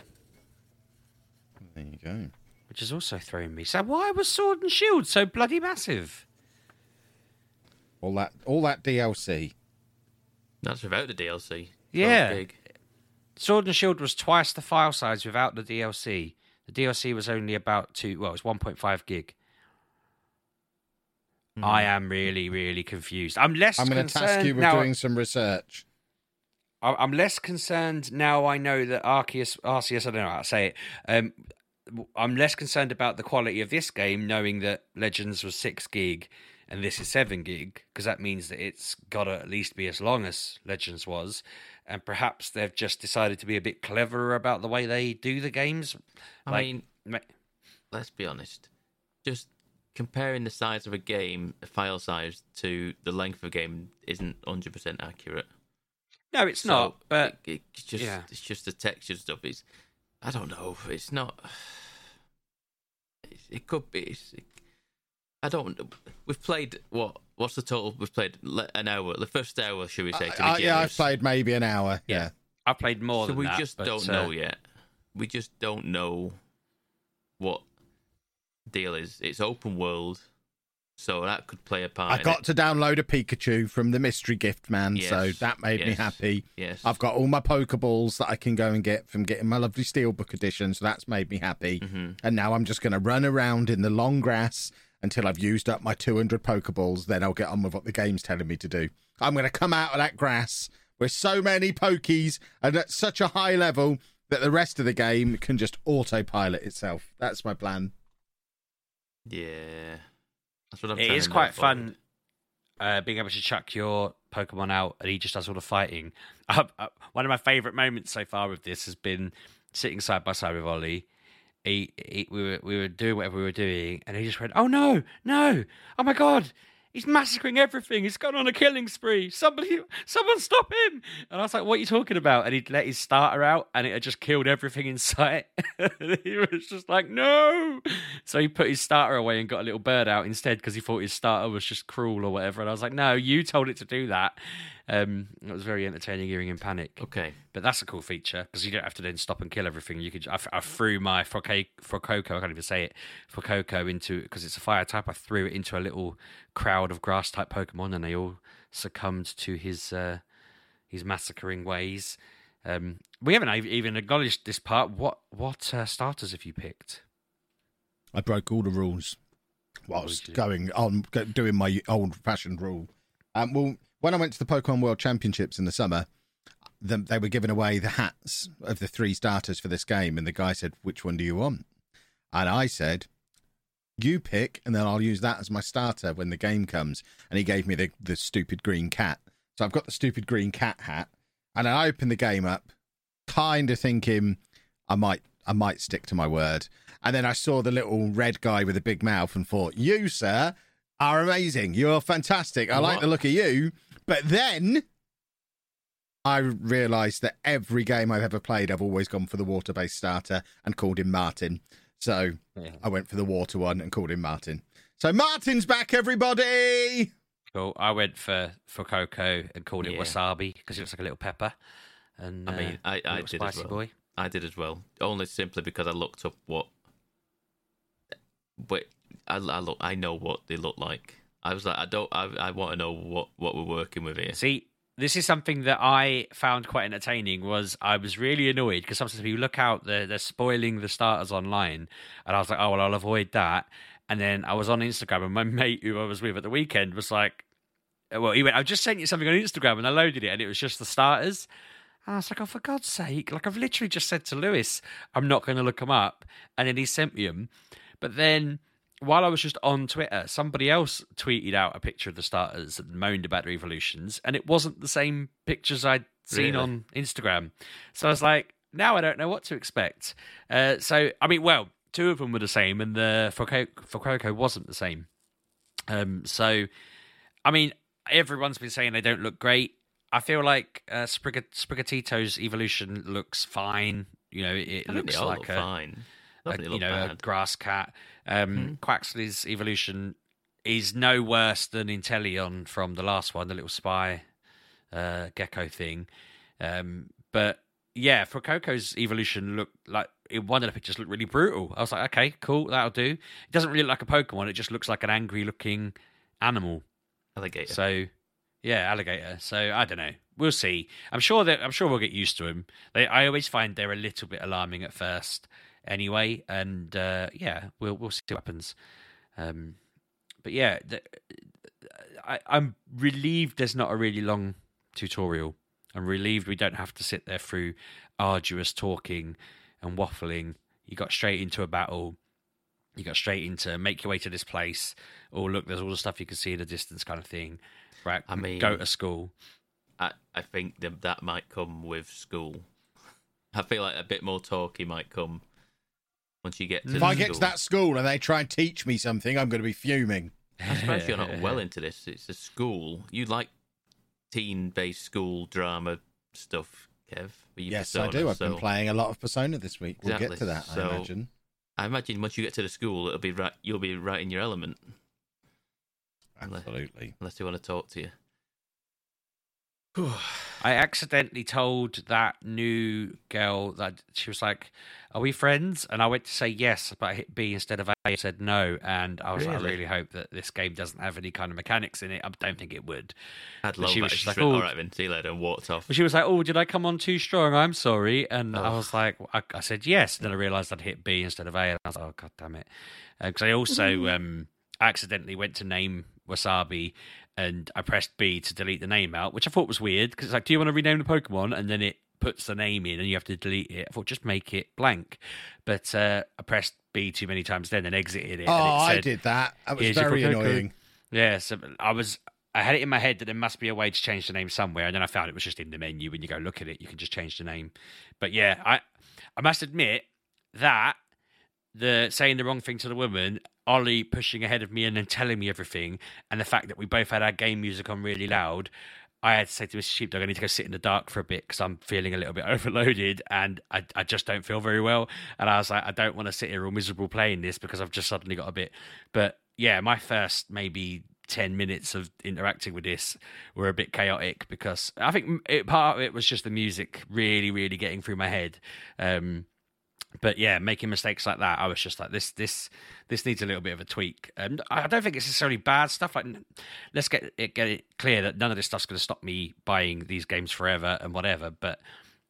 There you go. which is also throwing me. So why was Sword and Shield so bloody massive? All that, all that D L C. That's without the D L C. Yeah. twelve gig. Sword and Shield was twice the file size without the D L C. The D L C was only about two. Well, it was one point five gig. Hmm. I am really, really confused. I'm less I'm going to concerned task you with now. doing some research. I- I'm less concerned now. I know that Arceus, Arceus, I don't know how to say it. Um, I'm less concerned about the quality of this game, knowing that Legends was six gig and this is seven gig, because that means that it's got to at least be as long as Legends was, and perhaps they've just decided to be a bit cleverer about the way they do the games. I Like, mean, ma- let's be honest. Just comparing the size of a game, the file size, to the length of a game isn't one hundred percent accurate. no, it's So not. But it, it's just yeah. it's just the texture stuff. It's I don't know. It's not. It, it could be. It's, it, I don't. We've played what? What's the total? We've played le- an hour. The first hour, should we say? To Uh, be yeah, I've generous. played maybe an hour. Yeah. I've played more So than we that. just but, don't uh, know yet. We just don't know what deal is. It's open world, so that could play a part. I in got it. to download a Pikachu from the mystery gift man, so Yes, that made me yes, happy. Yes, I've got all my Pokeballs that I can go and get from getting my lovely Steelbook edition, so that's made me happy. Mm-hmm. And now I'm just going to run around in the long grass until I've used up my two hundred Pokeballs, then I'll get on with what the game's telling me to do. I'm going to come out of that grass with so many Pokies and at such a high level that the rest of the game can just autopilot itself. That's my plan. Yeah, that's what I'm. It trying is to quite move fun forward. uh, being able to chuck your Pokemon out and he just does all the fighting. Uh, uh, one of my favourite moments so far with this has been sitting side by side with Ollie. He, he, we were we were doing whatever we were doing, and he just went, "Oh no, no! Oh my god! He's massacring everything. He's gone on a killing spree. Somebody, someone stop him!" And I was like, "What are you talking about?" And he'd let his starter out, and it had just killed everything in sight. He was just like, "No!" So he put his starter away and got a little bird out instead because he thought his starter was just cruel or whatever. And I was like, "No, you told it to do that." Um, it was very entertaining hearing him panic. Okay. But that's a cool feature because you don't have to then stop and kill everything. You could. I, I threw my Froco, Frococo, I can't even say it, Frococo into, because it's a fire type, I threw it into a little crowd of grass type Pokemon and they all succumbed to his uh, his massacring ways. Um, we haven't even acknowledged this part. What what uh, starters have you picked? I broke all the rules What whilst did you do? going on go- doing my old-fashioned rule. Um, well, when I went to the Pokemon World Championships in the summer, the, they were giving away the hats of the three starters for this game, and the guy said, "Which one do you want?" And I said, "You pick, and then I'll use that as my starter when the game comes." And he gave me the, the stupid green cat. So I've got the stupid green cat hat, and I opened the game up, kind of thinking I might I might stick to my word. And then I saw the little red guy with a big mouth and thought, "You, sir, are amazing. You're fantastic. I What? like the look of you." But then I realised that every game I've ever played, I've always gone for the water-based starter and called him Martin. So Yeah. I went for the water one and called him Martin. So Martin's back, everybody! Cool. I went for for Coco and called it Yeah. Wasabi because it looks like a little pepper. And I mean, uh, I, a I little did as spicy well. boy. I did as well. Only simply because I looked up what. But I, I look. I know what they look like. I was like, I don't. I, I want to know what, what we're working with here. See, this is something that I found quite entertaining. Was I was really annoyed because sometimes if you look out, they're, they're spoiling the starters online, and I was like, oh well, I'll avoid that. And then I was on Instagram, and my mate who I was with at the weekend was like, well, he went, "I've just sent you something on Instagram," and I loaded it, and it was just the starters. And I was like, oh, for God's sake! Like I've literally just said to Lewis, I'm not going to look them up, and then he sent me them. But then, while I was just on Twitter, somebody else tweeted out a picture of the starters and moaned about their evolutions, and it wasn't the same pictures I'd seen Really? on Instagram. So I was like, now I don't know what to expect. Uh, so, I mean, well, two of them were the same, and the Fuecoco wasn't the same. Um, so, I mean, everyone's been saying they don't look great. I feel like uh, Sprigat- Sprigatito's evolution looks fine. You know, it, it I think looks they all like look a... fine. a, Nothing you look know, a bad. grass cat. Um, Quaxley's evolution is no worse than Inteleon from the last one, the little spy uh, gecko thing. Um, but yeah, for Coco's evolution, looked like in one of the pictures looked really brutal. I was like, okay, cool, that'll do. It doesn't really look like a Pokemon; it just looks like an angry-looking animal. Alligator. So, yeah, alligator. So I don't know. We'll see. I'm sure that I'm sure we'll get used to him. They, I always find they're a little bit alarming at first, anyway. And uh, yeah, we'll we'll see what happens. Um, but yeah, the, I, I'm relieved there's not a really long tutorial. I'm relieved we don't have to sit there through arduous talking and waffling. You got straight into a battle. You got straight into make your way to this place. Oh, look, there's all the stuff you can see in the distance kind of thing. Right, I mean- go to school. I, I think that that might come with school. I feel like a bit more talky might come once you get to If the I get school. to that school and they try and teach me something, I'm going to be fuming. I suppose you're not well into this. It's a school. You like teen-based school drama stuff, Kev. with your Yes, I Persona, do. I've so been playing a lot of Persona this week. We'll Exactly. get to that, So- I imagine. I imagine once you get to the school, it'll be right. You'll be right in your element, Absolutely. unless they want to talk to you. I accidentally told that new girl that she was like, "Are we friends?" And I went to say yes, but I hit B instead of A. I said no, and I was like, I Really? really hope that this game doesn't have any kind of mechanics in it. I don't think it would. I'd But love she that. was She just just like, went, "Oh." all right, then, see you later, and walked off. But she was like, "Oh, did I come on too strong? I'm sorry." And I Oh. was like, I, I said yes. And then I realised I'd hit B instead of A. And I was like, oh, God damn it. Because I also um, accidentally went to name Wasabi and I pressed B to delete the name out, which I thought was weird because it's like, do you want to rename the Pokemon? And then it puts the name in and you have to delete it. I thought, just make it blank. But uh, I pressed B too many times then and exited it. Oh, and it I said, did that. That was "Here's your very Pokemon." annoying. Yeah, so I was I had it in my head that there must be a way to change the name somewhere, and then I found it was just in the menu. When you go look at it, you can just change the name. But yeah, I I must admit that the saying the wrong thing to the woman, Ollie pushing ahead of me and then telling me everything, and the fact that we both had our game music on really loud, I had to say to Missus Sheepdog, I need to go sit in the dark for a bit because I'm feeling a little bit overloaded and I, I just don't feel very well. And I was like, I don't want to sit here all miserable playing this because I've just suddenly got a bit. But yeah, my first maybe ten minutes of interacting with this were a bit chaotic because I think it, part of it was just the music really, really getting through my head. Um, But yeah, making mistakes like that, I was just like, this, this, this needs a little bit of a tweak. And I don't think it's necessarily bad stuff. Like, let's get it get it clear that none of this stuff's going to stop me buying these games forever and whatever. But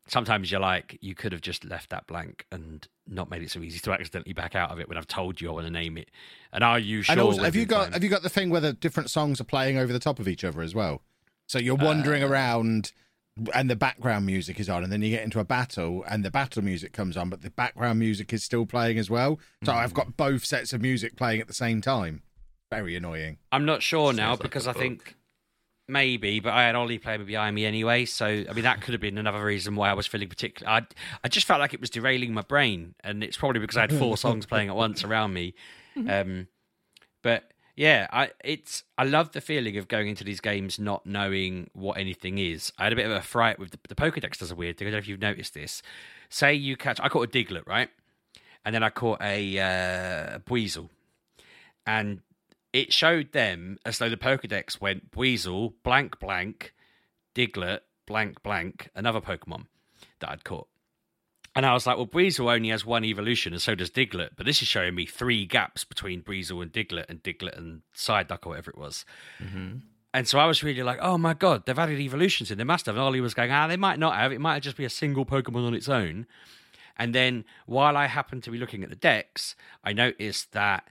sometimes you're like, you could have just left that blank and not made it so easy to accidentally back out of it when I've told you I want to name it. And are you sure? And also, have you got time? have you got the thing where the different songs are playing over the top of each other as well? So you're wandering uh, around and the background music is on, and then you get into a battle and the battle music comes on, but the background music is still playing as well. So mm. I've got both sets of music playing at the same time. Very annoying. I'm not sure now Sounds because like I think maybe, but I had Ollie playing behind me anyway. So, I mean, that could have been another reason why I was feeling particular. I, I just felt like it was derailing my brain, and it's probably because I had four songs playing at once around me. Um, but yeah, I it's I love the feeling of going into these games not knowing what anything is. I had a bit of a fright with the, the Pokedex. Does a weird thing. I don't know if you've noticed this. Say you catch, I caught a Diglett, right, and then I caught a uh, Buizel, and it showed them as though the Pokedex went Buizel, blank, blank, Diglett, blank, blank, another Pokemon that I'd caught. And I was like, well, Buizel only has one evolution, and so does Diglett. But this is showing me three gaps between Buizel and Diglett, and Diglett and Psyduck, or whatever it was. Mm-hmm. And so I was really like, oh my God, they've added evolutions in. They must have. And Ollie was going, ah, they might not have. It might just be a single Pokemon on its own. And then while I happened to be looking at the decks, I noticed that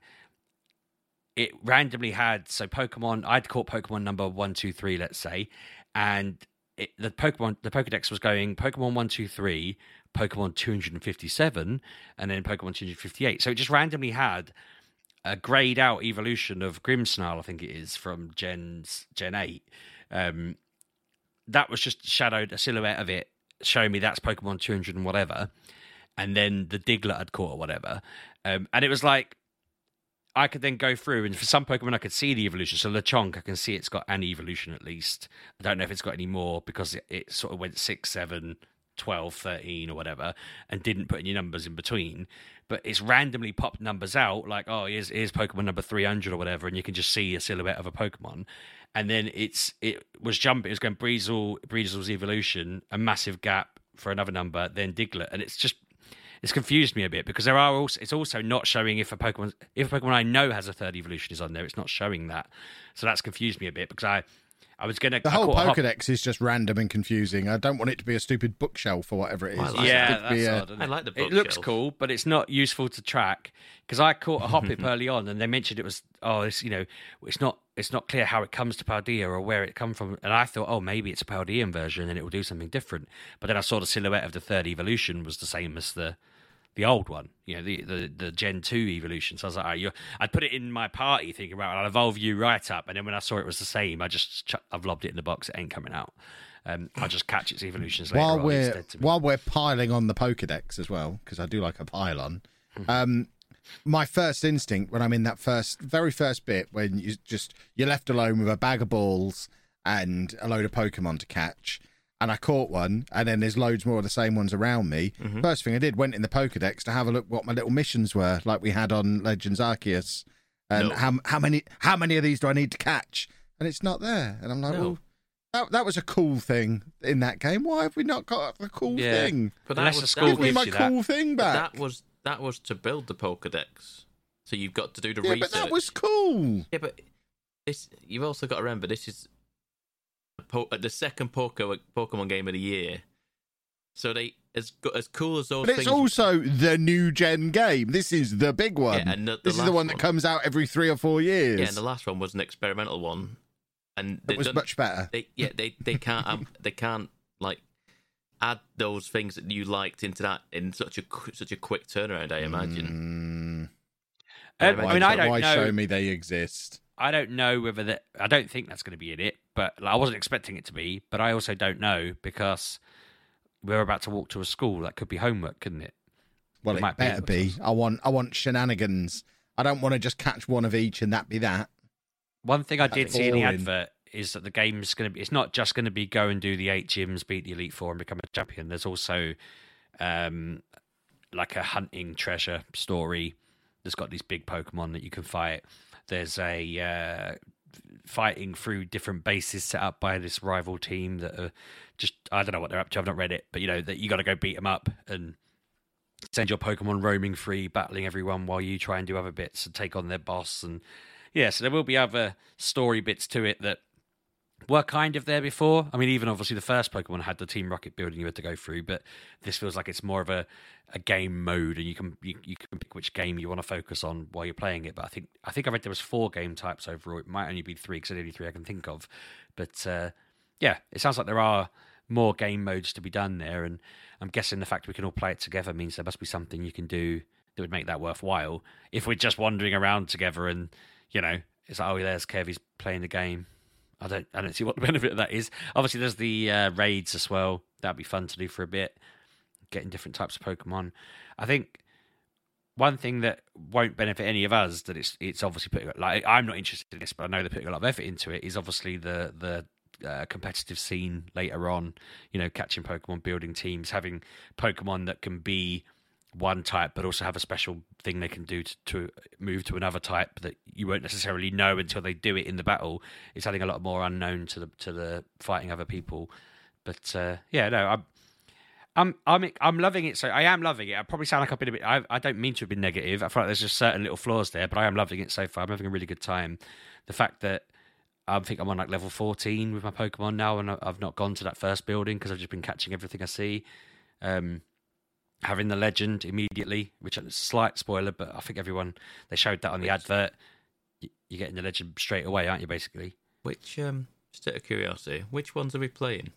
it randomly had, so Pokemon, I'd caught Pokemon number one, two, three, let's say, and it, the Pokemon, the Pokedex was going Pokemon one, two, three, Pokemon two hundred fifty-seven, and then Pokemon two hundred fifty-eight. So it just randomly had a grayed out evolution of Grimmsnarl, I think it is, from Gen, Gen eight. Um, that was just shadowed, a silhouette of it, showing me that's Pokemon two hundred and whatever. And then the Diglett I'd caught or whatever. Um, and it was like, I could then go through, and for some Pokemon I could see the evolution. So Lechonk, I can see it's got an evolution at least. I don't know if it's got any more because it, it sort of went six, seven, twelve, thirteen or whatever and didn't put any numbers in between. But it's randomly popped numbers out like, oh, here's, here's Pokemon number three hundred or whatever, and you can just see a silhouette of a Pokemon. And then it's it was jumping, it was going Breezel, Breezel's evolution, a massive gap for another number, then Diglett. And it's just, it's confused me a bit because there are also, it's also not showing if a Pokemon if a Pokemon I know has a third evolution is on there. It's not showing that, so that's confused me a bit because I I was gonna the I whole Pokedex hop- is just random and confusing. I don't want it to be a stupid bookshelf or whatever it is. I like yeah, that. that's be a, odd, isn't it? I like the bookshelf. It looks cool, but it's not useful to track because I caught a Hoppip early on, and they mentioned it was oh, it's you know, it's not it's not clear how it comes to Paldea or where it come from, and I thought oh maybe it's a Paldean version and it will do something different. But then I saw the silhouette of the third evolution was the same as the. The old one, you know, the, the, the Gen two evolution. So I was like, all right, you're, I'd put it in my party thinking, right, I'll evolve you right up. And then when I saw it was the same, I just, ch- I've lobbed it in the box. It ain't coming out. Um, I'll just catch its evolutions later while on we're instead to me. while we're piling on the Pokedex as well, because I do like a pile on. um, my first instinct when I'm in that first, very first bit, when you just you're left alone with a bag of balls and a load of Pokemon to catch. And I caught one, and then there's loads more of the same ones around me. Mm-hmm. First thing I did, went in the Pokedex to have a look what my little missions were, like we had on Legends Arceus. And no. how how many how many of these do I need to catch? And it's not there. And I'm like, no. well, that, that was a cool thing in that game. Why have we not got a cool Yeah. thing? But that Unless was, the school Give me gives my you cool that. thing but back. that was that was to build the Pokedex. So you've got to do the yeah, research. but that was cool. Yeah, but this you've also got to remember this is po- the second Poke- Pokemon game of the year. So they as go- as cool as those But it's things. also the new gen game. This is the big one. Yeah, and the- the this is the last one that one. comes out every three or four years. Yeah, and the last one was an experimental one, and they it was done- much better. They, yeah, they they can't have, they can't like add those things that you liked into that in such a qu- such a quick turnaround. I imagine. Mm, Uh, why I mean, I don't why know. show me they exist? I don't know whether that. I don't think that's going to be in it, but like, I wasn't expecting it to be. But I also don't know because we're about to walk to a school. That could be homework, couldn't it? Well, It it, might be, better but be. it's- I want I want shenanigans. I don't want to just catch one of each and that be that. One thing I did That's see in the boring. advert is that the game's going to be. It's not just going to be go and do the eight gyms, beat the Elite Four, and become a champion. There's also um, like a hunting treasure story that's got these big Pokemon that you can fight. There's a uh, fighting through different bases set up by this rival team that are just I don't know what they're up to. I've not read it, but you know that you got to go beat them up and send your Pokemon roaming free, battling everyone while you try and do other bits and take on their boss. And yeah, so there will be other story bits to it that were kind of there before. I mean, even obviously the first Pokemon had the Team Rocket building you had to go through, but this feels like it's more of a, a game mode, and you can you, you can pick which game you want to focus on while you're playing it. But I think I think I read there was four game types overall. It might only be three because there's only three I can think of. But uh, yeah, it sounds like there are more game modes to be done there, and I'm guessing the fact we can all play it together means there must be something you can do that would make that worthwhile. If we're just wandering around together and, you know, it's like, oh, there's Kev, he's playing the game. I don't I don't see what the benefit of that is. Obviously, there's the uh, raids as well. That'd be fun to do for a bit, getting different types of Pokemon. I think one thing that won't benefit any of us, that it's it's obviously putting, like, I'm not interested in this, but I know they're putting a lot of effort into it, is obviously the the uh, competitive scene later on. You know, catching Pokemon, building teams, having Pokemon that can be one type but also have a special thing they can do to, to move to another type that you won't necessarily know until they do it in the battle. It's adding a lot more unknown to the to the fighting other people. But uh, yeah, no, I'm I'm I'm I'm loving it. So I am loving it. I probably sound like I've been a bit. I I don't mean to have been negative. I feel like there's just certain little flaws there, but I am loving it so far. I'm having a really good time. The fact that I think I'm on like level fourteen with my Pokemon now, and I've not gone to that first building because I've just been catching everything I see. Um, having the legend immediately, which is a slight spoiler, but I think everyone, they showed that on the advert. You're getting the legend straight away, aren't you, basically? Which, um, just out of curiosity, which ones are we playing?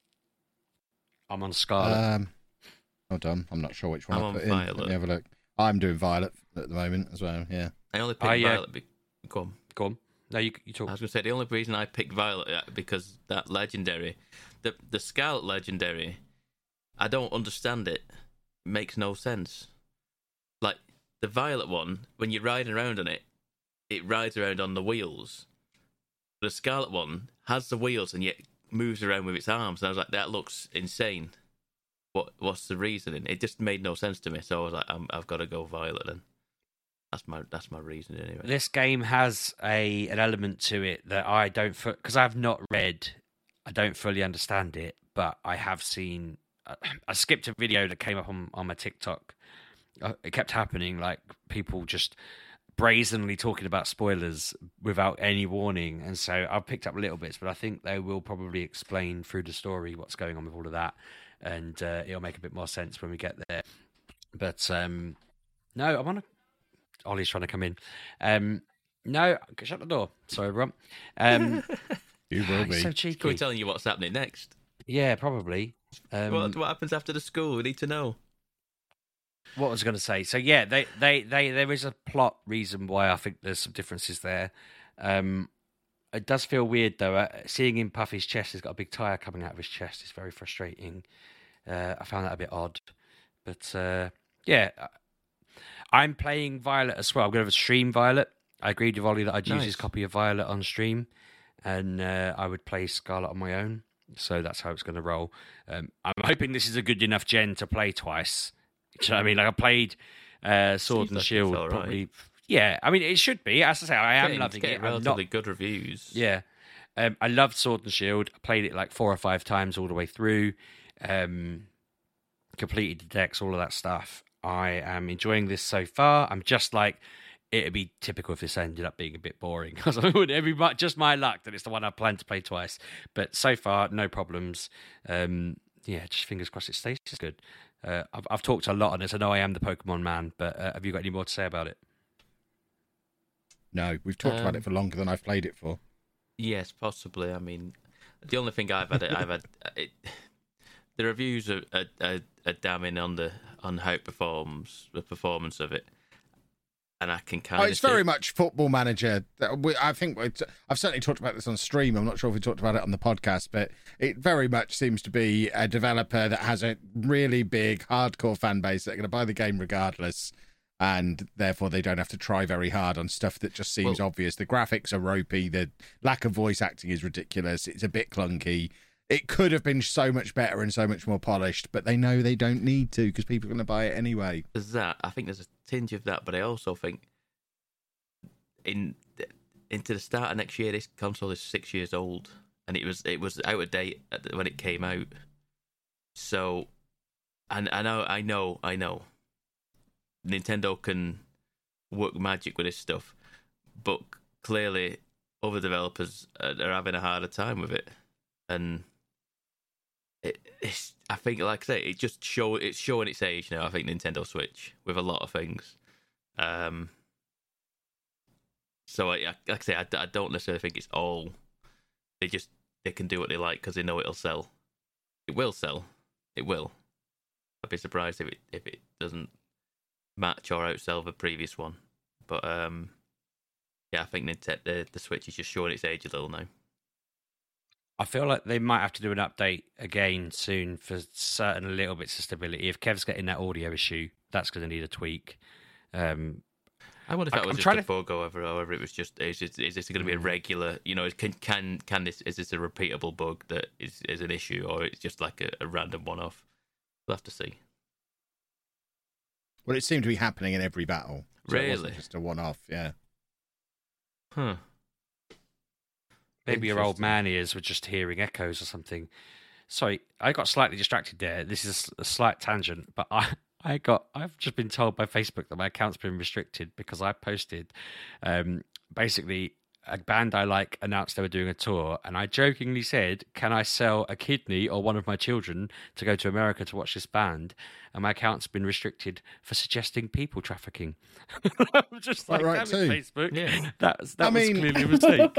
I'm on Scarlet. Um, hold on, I'm not sure which one I'm I on put in. Violet. Let me have a look. I'm doing Violet at the moment as well, yeah. I only picked I, uh, Violet. Be- Go on. Go on. No, you, you talk. I was going to say, the only reason I picked Violet uh, because that legendary, the the Scarlet legendary, I don't understand it. It makes no sense. Like, the Violet one, when you're riding around on it, it rides around on the wheels. The Scarlet one has the wheels and yet moves around with its arms. And I was like, that looks insane. What What's the reasoning? It just made no sense to me. So I was like, I'm, I've got to go Violet then. That's my that's my reasoning anyway. This game has a an element to it that I don't, because I've not read, I don't fully understand it, but I have seen. Uh, I skipped a video that came up on, on my TikTok. Uh, it kept happening, like people just brazenly talking about spoilers without any warning, and so I've picked up little bits, but I think they will probably explain through the story what's going on with all of that, and uh, it'll make a bit more sense when we get there. But um, no, I'm on a. Ollie's trying to come in. Um, no, shut the door. Sorry, everyone. Um, You will he's be. so cheeky. Can we telling you what's happening next? Yeah, probably. Um, what What happens after the school? We need to know. What was I going to say? So yeah, they, they, they, there is a plot reason why I think there's some differences there. Um, it does feel weird though. Uh, seeing him puff his chest, he's got a big tire coming out of his chest. It's very frustrating. Uh, I found that a bit odd, but uh, yeah. I'm playing Violet as well. I'm going to stream Violet. I agreed with Ollie that I'd use Nice. his copy of Violet on stream, and uh, I would play Scarlet on my own. So that's how it's going to roll. Um, I'm hoping this is a good enough gen to play twice. Do you know what I mean? Like I played uh, Sword Seems and like it's Shield. all right. Probably, yeah. I mean, it should be. As I say, I am Getting- loving getting it. I'm relatively not, good reviews. yeah. Um, I loved Sword and Shield. I played it like four or five times all the way through. Um, completed the decks, all of that stuff. I am enjoying this so far. I'm just like, it'd be typical if this ended up being a bit boring. Because it would be just my luck that it's the one I planned to play twice. But so far, no problems. Um, yeah, just fingers crossed it stays good. Uh, I've, I've talked a lot on this. I know I am the Pokemon man, but uh, have you got any more to say about it? No, we've talked about Um, it for longer than I've played it for. Yes, possibly. I mean, the only thing I've had, I've had it, the reviews are, are, are, are damning on the on how it performs, the performance of it, and I can kind Oh, of. it's very much Football Manager. That we- I think we- I've certainly talked about this on stream. I'm not sure if we talked about it on the podcast, but it very much seems to be a developer that has a really big, hardcore fan base that are going to buy the game regardless, and therefore they don't have to try very hard on stuff that just seems Well- obvious. The graphics are ropey. The lack of voice acting is ridiculous. It's a bit clunky. It could have been so much better and so much more polished, but they know they don't need to because people are going to buy it anyway. There's that. I think there's a tinge of that, but I also think in into the start of next year, this console is six years old, and it was it was out of date at the- when it came out. So, and I know, I know, I know, Nintendo can work magic with this stuff, but clearly other developers are having a harder time with it, and it, it's. I think, like I say, it just show it's showing its age now. I think Nintendo Switch with a lot of things. Um. So, I, like I say, I, I don't necessarily think it's all. They just they can do what they like because they know it'll sell. It will sell. It will. I'd be surprised if it if it doesn't match or outsell the previous one. But um, yeah, I think Nintendo, the the Switch is just showing its age a little now. I feel like they might have to do an update again soon for certain little bits of stability. If Kev's getting that audio issue, that's going to need a tweak. Um, I wonder if that I, was I'm just a to... bug, however, or whether it was just is, is, is this going to be a regular? You know, can can can this is this a repeatable bug that is, is an issue, or it's just like a, a random one-off? We'll have to see. Well, it seemed to be happening in every battle. So really, it wasn't just a one-off. Yeah. Huh. Maybe your old man ears were just hearing echoes or something. Sorry, I got slightly distracted there. This is a slight tangent, but I. I got. I've just been told by Facebook that my account's been restricted because I posted, um, basically a band I like announced they were doing a tour, and I jokingly said, "Can I sell a kidney or one of my children to go to America to watch this band?" And my account's been restricted for suggesting people trafficking. I'm just like, right, damn too. it, Facebook. Yeah. That was, that I was mean- clearly a mistake.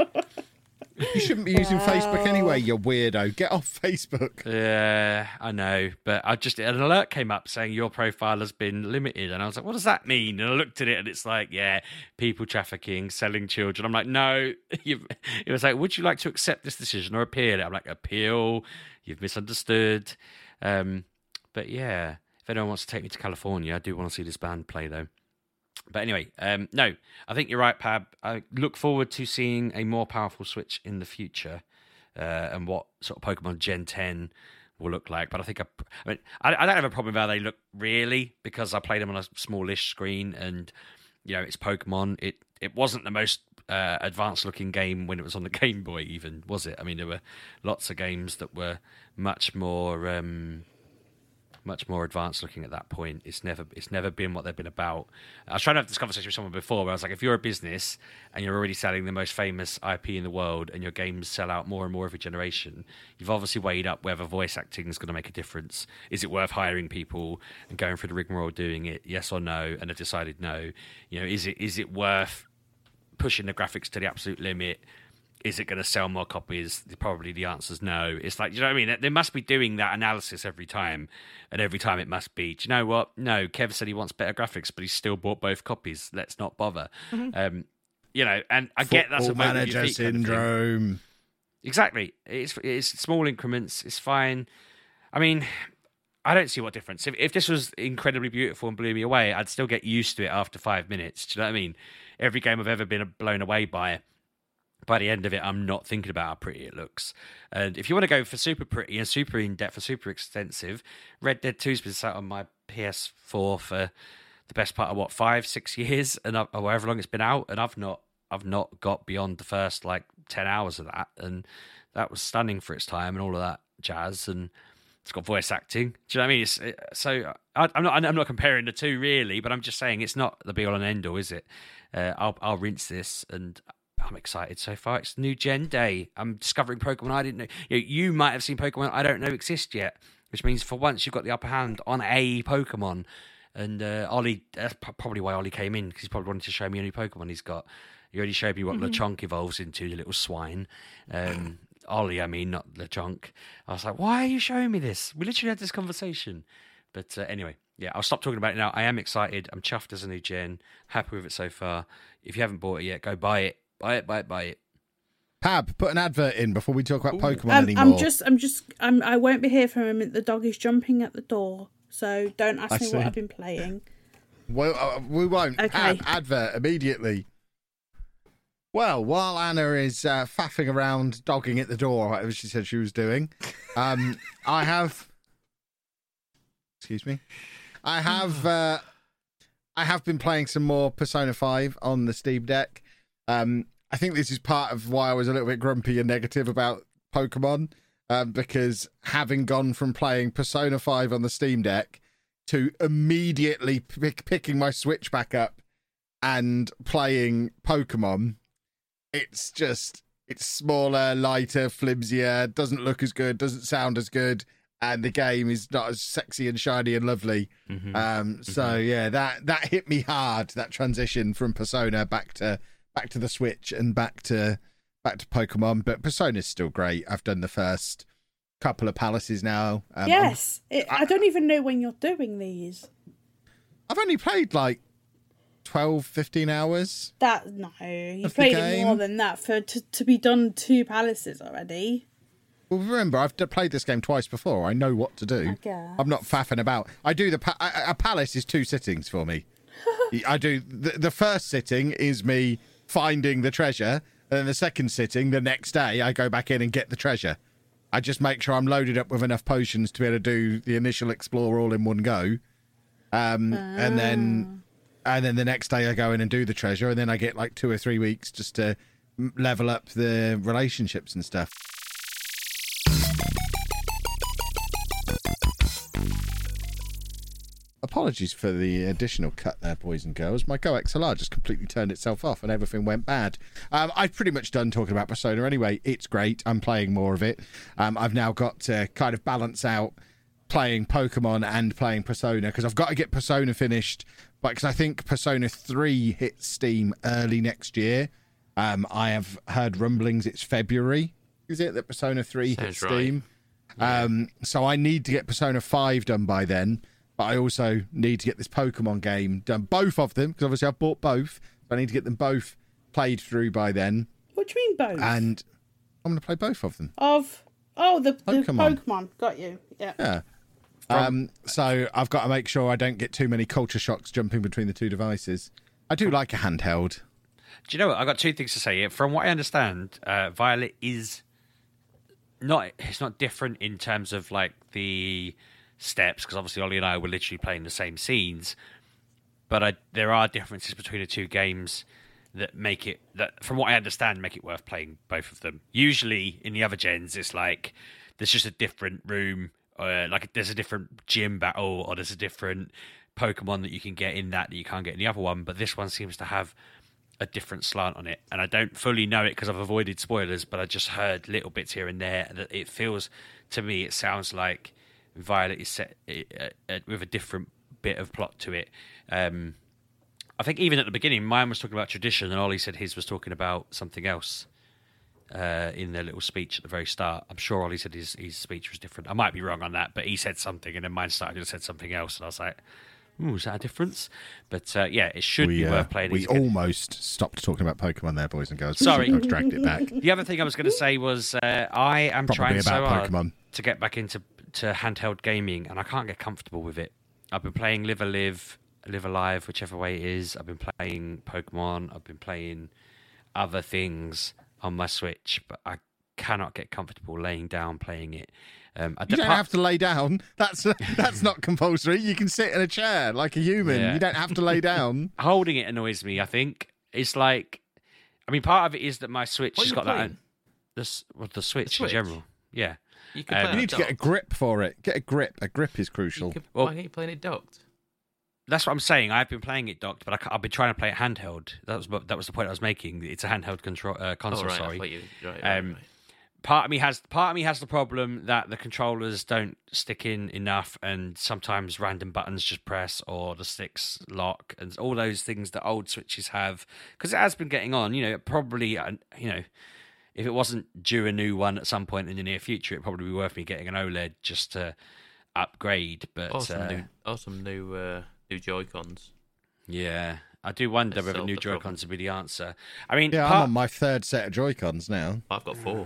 You shouldn't be using Facebook anyway, you weirdo. Get off Facebook. Yeah, I know, but I just an alert came up saying your profile has been limited, and I was like, "What does that mean?" And I looked at it, and it's like, "Yeah, people trafficking, selling children." I'm like, "No." You've, it was like, "Would you like to accept this decision or appeal it?" I'm like, "Appeal. You've misunderstood." Um, but yeah, if anyone wants to take me to California, I do want to see this band play though. But anyway, um, no, I think you're right, Pab. I look forward to seeing a more powerful Switch in the future, uh, and what sort of Pokemon Gen ten will look like. But I think I, I mean, I, I don't have a problem with how they look really, because I played them on a smallish screen, and you know, it's Pokemon. It it wasn't the most uh, advanced looking game when it was on the Game Boy, even, was it? I mean, there were lots of games that were much more. Um, much more advanced looking at that point. It's never it's never been what they've been about. I was trying to have this conversation with someone before where I was like, if you're a business and you're already selling the most famous I P in the world and your games sell out more and more every generation, you've obviously weighed up whether voice acting is going to make a difference. Is it worth hiring people and going through the rigmarole doing it, yes or no? And have decided no. You know, is it is it worth pushing the graphics to the absolute limit? Is it going to sell more copies? Probably the answer is no. It's like, you know what I mean? They must be doing that analysis every time, and every time it must be, do you know what? No, Kev said he wants better graphics, but he still bought both copies. Let's not bother. Mm-hmm. Um, you know, and I get that's a Football manager syndrome. Kind of exactly. It's it's small increments. It's fine. I mean, I don't see what difference. If if this was incredibly beautiful and blew me away, I'd still get used to it after five minutes. Do you know what I mean? Every game I've ever been blown away by, by the end of it, I'm not thinking about how pretty it looks. And if you want to go for super pretty and super in-depth and super extensive, Red Dead two's been sat on my P S four for the best part of, what, five, six years, and I've, or however long it's been out, and I've not I've not got beyond the first, like, ten hours of that, and that was stunning for its time and all of that jazz, and it's got voice acting. Do you know what I mean? It's, it, so I, I'm not I'm not comparing the two, really, but I'm just saying it's not the be-all and end-all, is it? Uh, I'll, I'll rinse this, and I'm excited so far. It's new gen day. I'm discovering Pokemon I didn't know. You know, you might have seen Pokemon I don't know exist yet, which means for once you've got the upper hand on a Pokemon. And uh, Ollie, that's probably why Ollie came in, because he's probably wanted to show me a new Pokemon he's got. He already showed me what mm-hmm. Lechonk evolves into, the little swine. Um, Ollie, I mean, not Lechonk. I was like, why are you showing me this? We literally had this conversation. But uh, anyway, yeah, I'll stop talking about it now. I am excited. I'm chuffed as a new gen. Happy with it so far. If you haven't bought it yet, go buy it. Buy it, buy it, buy it. Pab, put an advert in before we talk about Ooh. Pokemon um, anymore. I'm just, I'm just, I'm, I won't be here for a minute. The dog is jumping at the door, so don't ask I me see. what I've been playing. Well, uh, we won't. Okay. Pab, advert immediately. Well, while Anna is uh, faffing around, dogging at the door, whatever she said she was doing, um, I have. Excuse me. I have. Uh, I have been playing some more Persona five on the Steam Deck. Um, I think this is part of why I was a little bit grumpy and negative about Pokemon, um, because having gone from playing Persona five on the Steam Deck to immediately pick, picking my Switch back up and playing Pokemon, it's just it's smaller, lighter, flimsier, doesn't look as good, doesn't sound as good, and the game is not as sexy and shiny and lovely. Mm-hmm. Um, so mm-hmm. yeah, that that hit me hard. That transition from Persona back to back to the Switch and back to back to Pokemon. But Persona's still great. I've done the first couple of palaces now. Um, yes, it, I, I don't even know when you're doing these. I've only played like twelve, fifteen hours. That no, you played it more than that for to, to be done two palaces already. Well, remember, I've played this game twice before. I know what to do. I guess. I'm not faffing about. I do the pa- a palace is two sittings for me. I do the, the first sitting is me finding the treasure, and then the second sitting, the next day, I go back in and get the treasure. I just make sure I'm loaded up with enough potions to be able to do the initial explore all in one go, um, ah. and then and then the next day I go in and do the treasure, and then I get like two or three weeks just to level up the relationships and stuff. Apologies for the additional cut there, boys and girls. My Go X L R just completely turned itself off and everything went bad. Um, I've pretty much done talking about Persona anyway. It's great. I'm playing more of it. Um, I've now got to kind of balance out playing Pokemon and playing Persona because I've got to get Persona finished. But because I think Persona three hits Steam early next year. Um, I have heard rumblings it's February. Is it that Persona three Sounds hits Steam? Right. Um, so I need to get Persona five done by then. But I also need to get this Pokemon game done, both of them, because obviously I've bought both. So I need to get them both played through by then. What do you mean both? And I'm going to play both of them. Of oh, the Pokemon. the Pokemon. Got you. Yeah. Yeah. Um, so I've got to make sure I don't get too many culture shocks jumping between the two devices. I do like a handheld. Do you know what? I've got two things to say. From what I understand, uh, Violet is not. It's not different in terms of like the steps, because obviously Ollie and I were literally playing the same scenes, but I, there are differences between the two games that make it, that from what I understand, make it worth playing both of them. Usually in the other gens it's like there's just a different room, or like there's a different gym battle, or there's a different Pokemon that you can get in that that you can't get in the other one, but this one seems to have a different slant on it, and I don't fully know it because I've avoided spoilers, but I just heard little bits here and there that it feels, to me it sounds like Violet is set uh, uh, with a different bit of plot to it. Um, I think even at the beginning, mine was talking about tradition, and Ollie said his was talking about something else uh, in their little speech at the very start. I'm sure Ollie said his, his speech was different. I might be wrong on that, but he said something, and then mine started and said something else, and I was like, ooh, is that a difference? But uh, yeah, it should we, be uh, worth playing. We almost stopped talking about Pokemon there, boys and girls. Sorry. I've dragged it back. The other thing I was going to say was uh, I am Probably trying so about hard Pokemon. to get back into to handheld gaming, and I can't get comfortable with it. I've been playing Live a Live, Live Alive, whichever way it is. I've been playing Pokemon. I've been playing other things on my Switch, but I cannot get comfortable laying down playing it. Um, I you don't part- have to lay down. That's that's not compulsory. You can sit in a chair like a human. Yeah. You don't have to lay down. Holding it annoys me, I think. It's like, I mean, part of it is that my Switch What has are got you that. playing? The, s- well, the Switch, The Switch? in general. Yeah. You can Um, play You it need to get a docked. grip for it. Get a grip. A grip is You crucial. can, Well- why can't you play it docked? That's what I'm saying. I've been playing it docked, but I, ca- I've been trying to play it handheld. That was what- that was the point I was making. It's a handheld control uh, console. Oh, right, I sorry. thought you- right, right, Um, right. Part of me has part of me has the problem that the controllers don't stick in enough, and sometimes random buttons just press, or the sticks lock, and all those things that old Switches have. Because it has been getting on. You know, probably uh, you know, if it wasn't due a new one at some point in the near future, it'd probably be worth me getting an OLED just to upgrade. But Awesome uh, new, awesome new, uh, new Joy-Cons. yeah, I do wonder That's whether solved new the problem. Joy-Cons would be the answer. I mean, Yeah, I'm part- on my third set of Joy-Cons now. I've got four.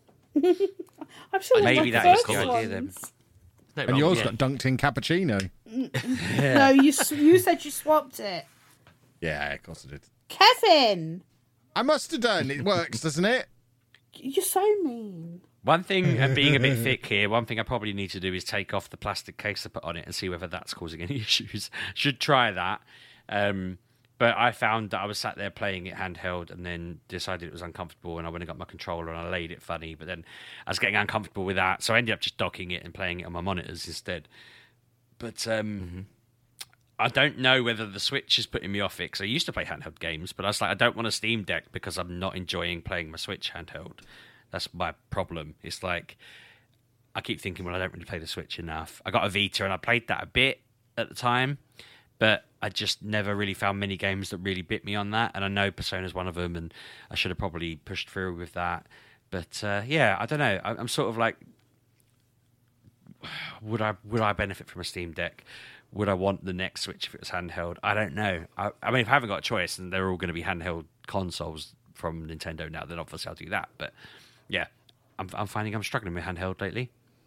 I'm sure Maybe the that is first the idea then. ones. No, And wrong, yours yeah. got dunked in cappuccino. No, you s- you said you swapped it, Yeah, of course I did. Kevin. I must have done. It works, doesn't it? You're so mean. One thing, and being a bit thick here, one thing I probably need to do is take off the plastic case I put on it and see whether that's causing any issues. Should try that. Um, but I found that I was sat there playing it handheld and then decided it was uncomfortable, and I went and got my controller and I laid it funny, but then I was getting uncomfortable with that, so I ended up just docking it and playing it on my monitors instead. But um, I don't know whether the Switch is putting me off it, because I used to play handheld games, but I was like, I don't want a Steam Deck because I'm not enjoying playing my Switch handheld. That's my problem. It's like, I keep thinking, well, I don't really play the Switch enough. I got a Vita and I played that a bit at the time, but I just never really found many games that really bit me on that. And I know Persona's one of them, and I should have probably pushed through with that. But uh, yeah, I don't know. I, I'm sort of like, would I would I benefit from a Steam Deck? Would I want the next Switch if it was handheld? I don't know. I, I mean, if I haven't got a choice and they're all going to be handheld consoles from Nintendo now, then obviously I'll do that. But yeah, I'm, I'm finding I'm struggling with handheld lately.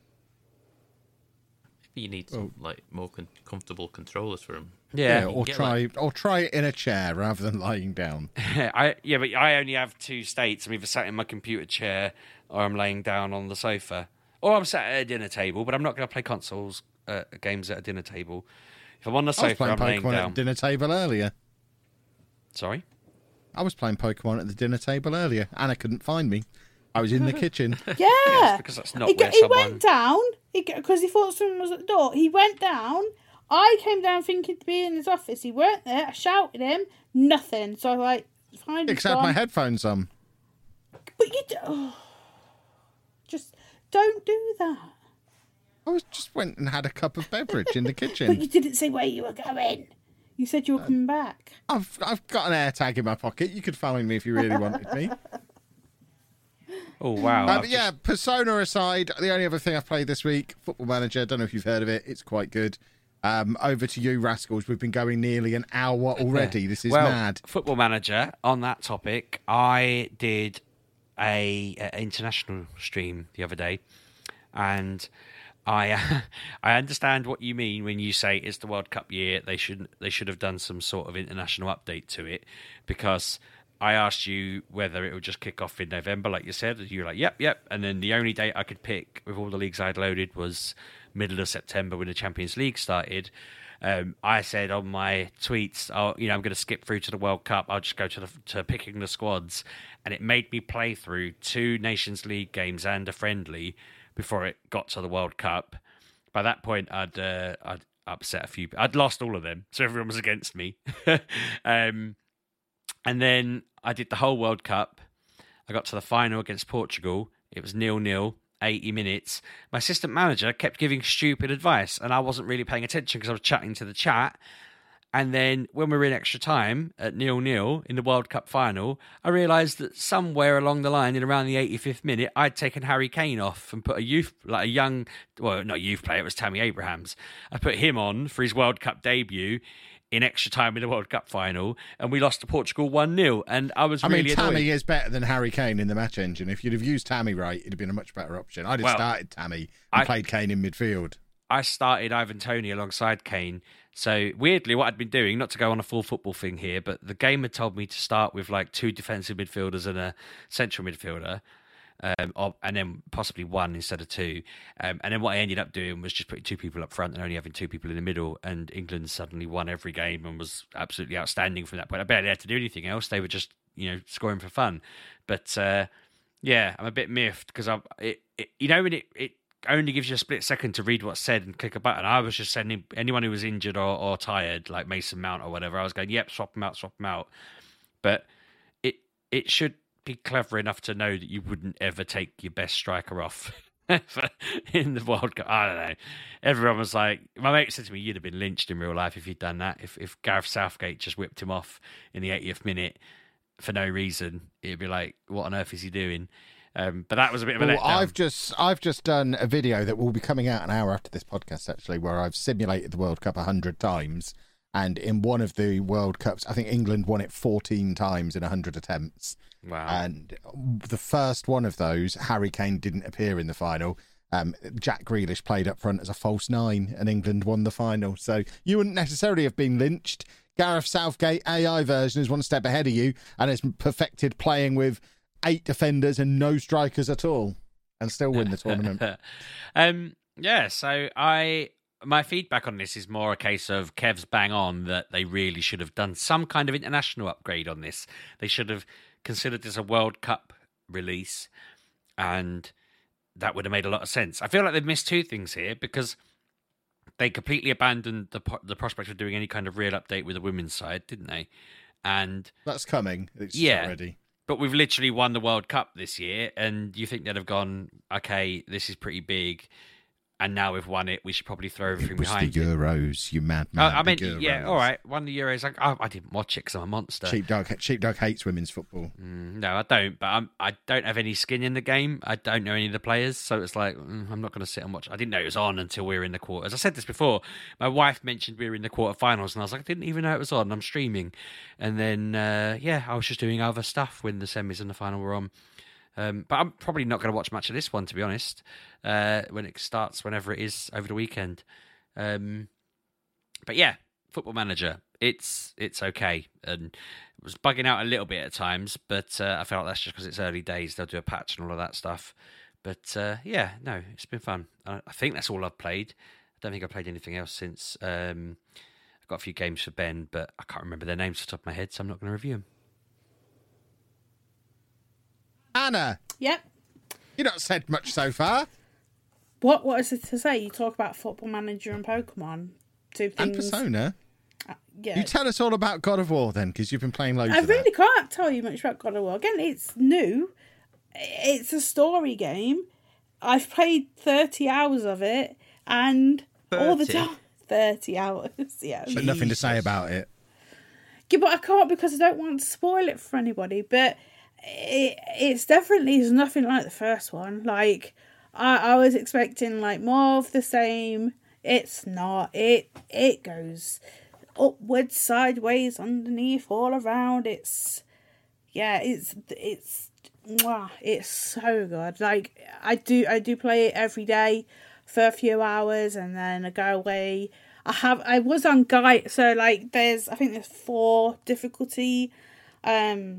Maybe you need some, like more con- comfortable controllers for them. Yeah, Yeah, or get, try like- or try it in a chair rather than lying down. I yeah, but I only have two states. I'm either sat in my computer chair or I'm laying down on the sofa, or I'm sat at a dinner table. But I'm not going to play consoles uh, games at a dinner table. If I'm on the I was sofa, playing I'm laying Pokemon at down. the dinner table earlier. Sorry. I was playing Pokemon at the dinner table earlier. Anna couldn't find me. I was in the kitchen. Yeah, because that's not he, where he someone- went down because he, he thought someone was at the door. He went down. I came down thinking to be in his office. He weren't there. I shouted him. Nothing. So I was like, fine. he's Except gone. my headphones on. But you do- oh, just don't do that. I was just went and had a cup of beverage in the But kitchen. you didn't say where you were going. You said you were coming back. I've I've got an AirTag in my pocket. You could find me if you really wanted me. Oh wow! Uh, I've but yeah, Persona aside, the only other thing I've played this week, Football Manager. Don't know if you've heard of it. It's quite good. Um, over to you, Rascals. We've been going nearly an hour already. This is well, mad. Football Manager. On that topic, I did a, a international stream the other day, and I I understand what you mean when you say it's the World Cup year. They should they should have done some sort of international update to it, because I asked you whether it would just kick off in November, like you said. You were like, yep, yep. And then the only date I could pick with all the leagues I'd loaded was middle of September when the Champions League started. Um, I said on my tweets, oh, you know, I'm going to skip through to the World Cup. I'll just go to the, to picking the squads. And it made me play through two Nations League games and a friendly before it got to the World Cup. By that point, I'd uh, I'd upset a few. I'd lost all of them, so everyone was against me. um, and then I did the whole World Cup. I got to the final against Portugal. It was nil-nil, eighty minutes. My assistant manager kept giving stupid advice, and I wasn't really paying attention because I was chatting to the chat. And then when we were in extra time at nil-nil in the World Cup final, I realised that somewhere along the line, in around the eighty-fifth minute, I'd taken Harry Kane off and put a youth, like a young, well, not youth player, it was Tammy Abrahams. I put him on for his World Cup debut in extra time in the World Cup final, and we lost to Portugal one-nil. And I was I really mean, annoyed. Tammy is better than Harry Kane in the match engine. If you'd have used Tammy right, it'd have been a much better option. I'd have Well, started Tammy and I- played Kane in midfield. I started Ivan Toney alongside Kane. So weirdly, what I'd been doing, not to go on a full football thing here, but the game had told me to start with like two defensive midfielders and a central midfielder, um, or, and then possibly one instead of two. Um, and then what I ended up doing was just putting two people up front and only having two people in the middle. And England suddenly won every game and was absolutely outstanding from that point. I barely had to do anything else. They were just, you know, scoring for fun. But uh, yeah, I'm a bit miffed because I, it, it, you know, when it, it only gives you a split second to read what's said and click a button. I was just sending anyone who was injured or, or tired, like Mason Mount or whatever. I was going, yep, swap them out, swap them out. But it it should be clever enough to know that you wouldn't ever take your best striker off in the World Cup. I don't know. Everyone was like, my mate said to me, you'd have been lynched in real life if you'd done that. If if Gareth Southgate just whipped him off in the eightieth minute for no reason, it'd be like, what on earth is he doing? Um, but that was a bit of a Well, letdown. I've just I've just done a video that will be coming out an hour after this podcast, actually, where I've simulated the World Cup a hundred times, and in one of the World Cups, I think England won it fourteen times in a hundred attempts. Wow. And the first one of those, Harry Kane didn't appear in the final. Um, Jack Grealish played up front as a false nine, and England won the final. So you wouldn't necessarily have been lynched. Gareth Southgate A I version is one step ahead of you and has perfected playing with eight defenders and no strikers at all, and still win the tournament. um, yeah, so I my feedback on this is more a case of Kev's bang on that they really should have done some kind of international upgrade on this. They should have considered this a World Cup release, and that would have made a lot of sense. I feel like they've missed two things here, because they completely abandoned the the prospect of doing any kind of real update with the women's side, didn't they? And that's coming. It's yeah, already. But we've literally won the World Cup this year, and you think they'd have gone, okay, this is pretty big, and now we've won it, we should probably throw everything it was behind the it. Euros, you madman. Uh, I mean, Euros. yeah, all right, won the Euros. Like, I, I didn't watch it because I'm a monster. Cheap dog, cheap dog hates women's football. Mm, no, I don't. But I'm, I don't have any skin in the game. I don't know any of the players, so it's like mm, I'm not going to sit and watch. I didn't know it was on until we were in the quarters. I said this before. My wife mentioned we were in the quarterfinals, and I was like, I didn't even know it was on. I'm streaming, and then uh, yeah, I was just doing other stuff when the semis and the final were on. Um, but I'm probably not going to watch much of this one, to be honest, uh, when it starts, whenever it is, over the weekend. Um, but yeah, Football Manager, it's it's okay. And it was bugging out a little bit at times, but uh, I felt like that's just because it's early days. They'll do a patch and all of that stuff. But uh, yeah, no, it's been fun. I, I think that's all I've played. I don't think I've played anything else since. Um, I've got a few games for Ben, but I can't remember their names off the top of my head, so I'm not going to review them. Anna. Yep. You've not said much so far. What What is it to say? You talk about Football Manager and Pokemon. Two things. And Persona. Uh, yeah. You tell us all about God of War then, because you've been playing loads I of really that. can't tell you much about God of War. Again, it's new. It's a story game. I've played thirty hours of it, and all the thirty? time... thirty hours, yeah. But nothing to say about it. Yeah, but I can't because I don't want to spoil it for anybody. But it, it's definitely is nothing like the first one. Like, I, I was expecting like more of the same. It's not. It it goes upwards, sideways, underneath, all around. It's yeah. It's it's mwah, it's so good. Like I do I do play it every day for a few hours, and then I go away. I have I was on guide, so like there's I think there's four difficulty um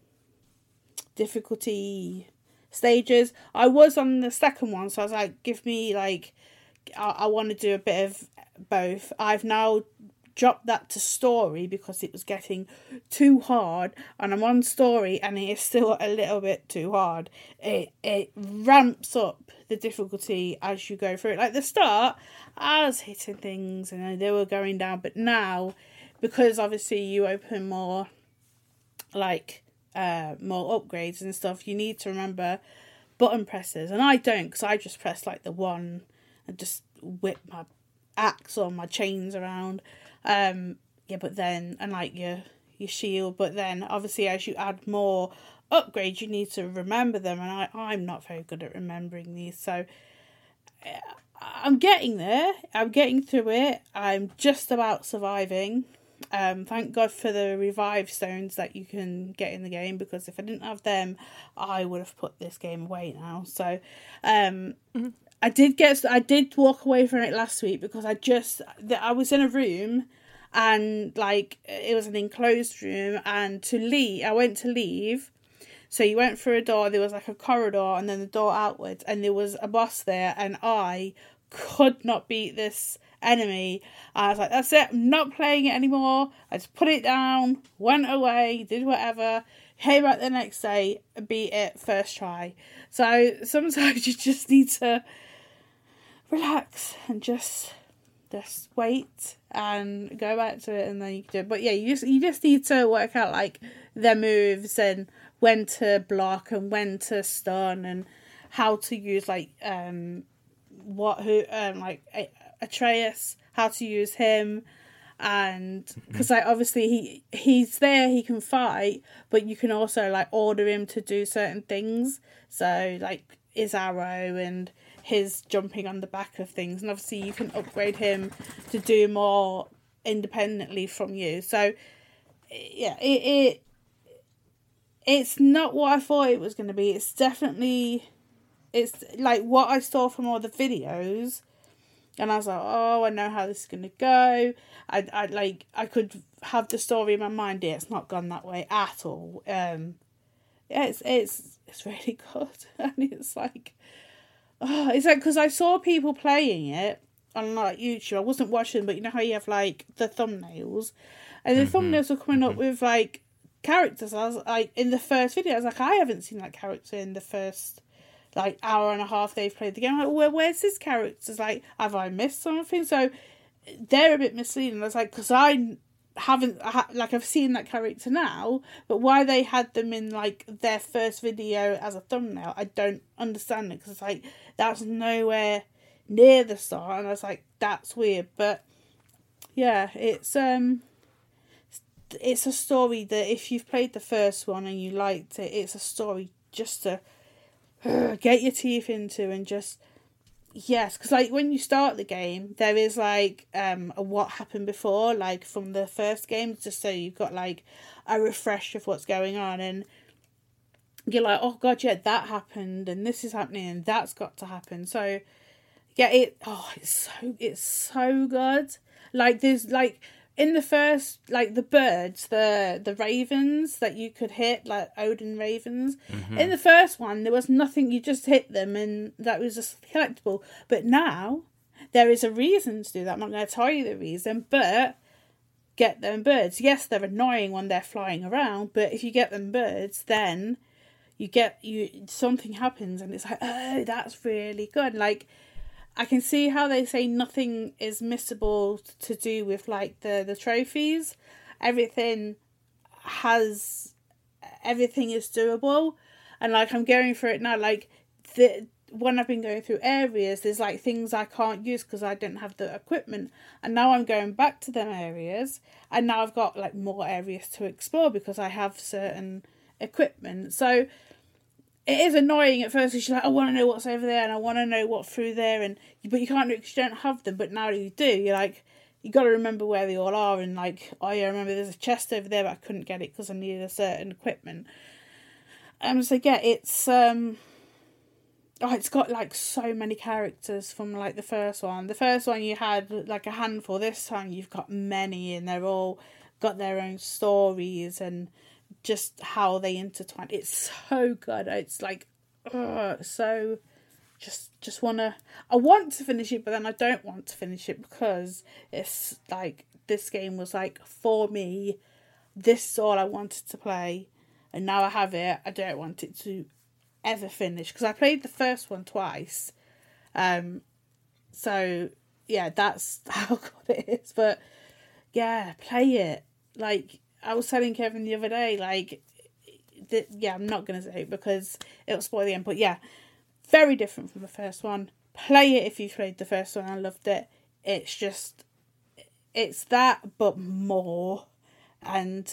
difficulty stages. I was on the second one, so I was like, give me like I, I want to do a bit of both. I've now dropped that to story because it was getting too hard, and I'm on story and it is still a little bit too hard. It it ramps up the difficulty as you go through it. Like the start, I was hitting things and they were going down, but now because obviously you open more like uh more upgrades and stuff, you need to remember button presses, and I don't, because I just press like the one and just whip my axe or my chains around. Um, yeah, but then, and like your your shield, but then obviously as you add more upgrades, you need to remember them, and I, I'm not very good at remembering these, so I'm getting there. I'm getting through it. I'm just about surviving. Um, thank God for the revive stones that you can get in the game, because if I didn't have them, I would have put this game away now. So, um, mm-hmm. I did get, I did walk away from it last week because I just, I was in a room and like it was an enclosed room, and to leave, I went to leave. So you went through a door, there was like a corridor and then the door outwards, and there was a boss there, and I could not beat this enemy. I was like, that's it, I'm not playing it anymore. I just put it down, went away, did whatever, came back the next day, beat it first try. So sometimes you just need to relax and just just wait and go back to it, and then you can do it. But yeah, you just you just need to work out like their moves and when to block and when to stun and how to use like um what who um like Atreus, how to use him, and because like obviously he he's there, he can fight, but you can also like order him to do certain things. So like his arrow and his jumping on the back of things, and obviously you can upgrade him to do more independently from you. So yeah, it, it it's not what I thought it was going to be. It's definitely, it's like what I saw from all the videos, and I was like, oh, I know how this is going to go. I I like I could have the story in my mind. Yeah, it's not gone that way at all. Um, yeah, it's it's it's really good, and it's like. Oh, it's like, because I saw people playing it on like YouTube. I wasn't watching, but you know how you have like the thumbnails, and the mm-hmm. thumbnails were coming mm-hmm. up with like characters. I was like, in the first video, I was like, I haven't seen that character in the first like hour and a half they've played the game. I'm like, well, where's this character? It's like, have I missed something? So they're a bit misleading. I was like, because I haven't, I ha- like, I've seen that character now, but why they had them in, like, their first video as a thumbnail, I don't understand it, because it's like, that's nowhere near the start, and I was like, that's weird. But yeah, it's, um, it's a story that if you've played the first one and you liked it, it's a story just to uh, get your teeth into and just, yes, because like when you start the game, there is like um a what happened before, like from the first game, just so you've got like a refresh of what's going on, and you're like, oh god, yeah, that happened, and this is happening, and that's got to happen. So yeah, it oh, it's so it's so good. Like there's like in the first, like the birds, the the ravens that you could hit, like Odin ravens. Mm-hmm. In the first one, there was nothing. You just hit them, and that was just collectible. But now there is a reason to do that. I'm not going to tell you the reason, but get them birds. Yes, they're annoying when they're flying around, but if you get them birds, then you get you something happens, and it's like, oh, that's really good. Like, I can see how they say nothing is missable to do with like the, the trophies. Everything has, everything is doable. And like I'm going through it now, like the when I've been going through areas, there's like things I can't use because I don't have the equipment. And now I'm going back to them areas, and now I've got like more areas to explore because I have certain equipment. So it is annoying at first because you're like, I want to know what's over there and I want to know what through there, and but you can't do it because you don't have them. But now you do. You're like, you got to remember where they all are, and like, oh yeah, I remember there's a chest over there, but I couldn't get it because I needed a certain equipment. Um, so yeah, it's um, oh, it's got like so many characters from like the first one. The first one you had like a handful. This time you've got many, and they're all got their own stories and just how they intertwine. It's so good. It's like, oh, so just just wanna. I want to finish it, but then I don't want to finish it because it's like this game was like for me. This is all I wanted to play, and now I have it. I don't want it to ever finish because I played the first one twice. Um, so yeah, that's how good it is. But yeah, play it. Like I was telling Kevin the other day, like, the, yeah, I'm not going to say it because it'll spoil the end, but yeah, very different from the first one. Play it if you played the first one. I loved it. It's just, it's that, but more. And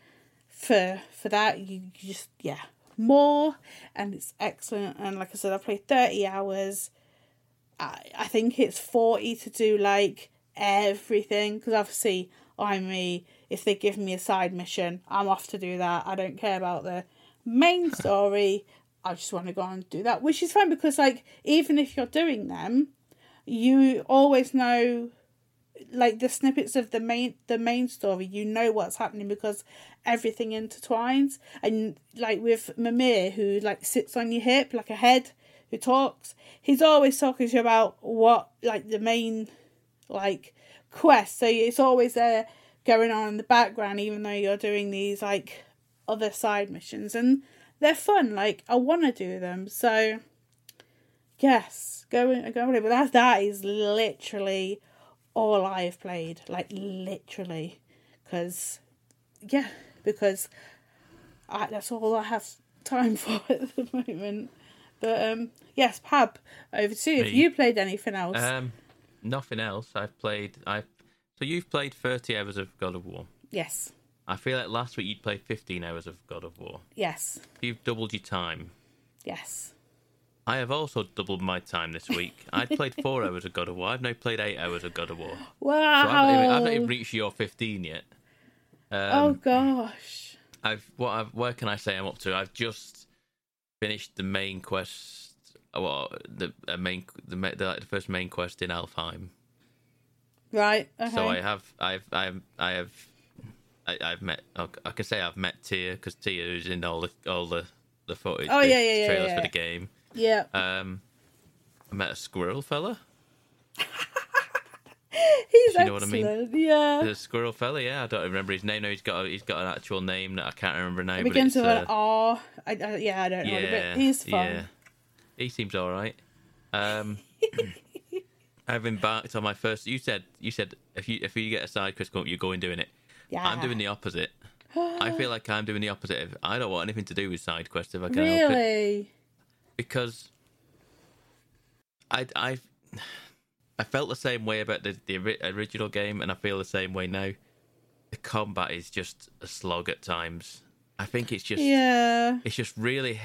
for for that, you, you just, yeah, more. And it's excellent. And like I said, I played thirty hours. I, I think it's forty to do, like, everything. Because obviously, I'm me. If they give me a side mission, I'm off to do that. I don't care about the main story. I just want to go and do that, which is fine because, like, even if you're doing them, you always know, like, the snippets of the main the main story. You know what's happening because everything intertwines. And like with Mimir, who like sits on your hip like a head, who talks. He's always talking to you about what like the main like quest. So it's always there going on in the background, even though you're doing these like other side missions, and they're fun. Like I want to do them, so yes, go and go and. But that that is literally all I've played, like literally, because yeah, because I, that's all I have time for at the moment. But um, yes, Pab, over to you. Have you played anything else? Um, nothing else. I've played. I've So you've played thirty hours of God of War. Yes. I feel like last week you'd played fifteen hours of God of War. Yes. You've doubled your time. Yes. I have also doubled my time this week. I played four hours of God of War. I've now played eight hours of God of War. Wow. So I've not even, I've not even reached your fifteen yet. Um, oh gosh. I've what? I've, where can I say I'm up to? I've just finished the main quest. Well, the uh, main the, the like the first main quest in Alfheim. Right. Okay. So I have, I've, I've, I have, I, I've met. I can say I've met Tia because Tia is in all the all the the footage. Oh the yeah, yeah, yeah. Trailers yeah. for the game. Yeah. Um, I met a squirrel fella. He's you know excellent. what I mean? Yeah. The squirrel fella. Yeah, I don't remember his name. No, he's got a, he's got an actual name that I can't remember now. It but begins it's, with uh, an R. I, I, yeah, I don't know. Yeah, But he's fun. yeah. he seems all right. Um, I've embarked on my first. You said you said if you if you get a side quest, you're going doing it. Yeah. I'm doing the opposite. I feel like I'm doing the opposite. Of, I don't want anything to do with side quests if I can help it. Really? Because I I I felt the same way about the the original game, and I feel the same way now. The combat is just a slog at times. I think it's just Yeah. it's just really.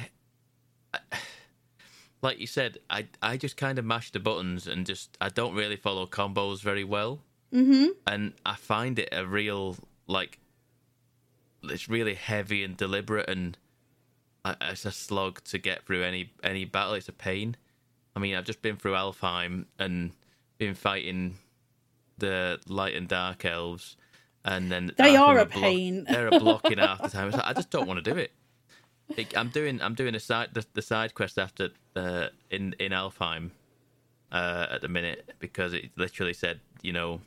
Like you said, I I just kind of mash the buttons and just I don't really follow combos very well, Mm-hmm. and I find it a real like it's really heavy and deliberate, and uh, it's a slog to get through any any battle. It's a pain. I mean, I've just been through Alfheim and been fighting the light and dark elves, and then They half of are them a block- pain. They're a blocking half the time. It's like, I just don't want to do it. It- I'm doing I'm doing a side the, the side quest after uh, in in Alfheim uh, at the minute because it literally said, you know,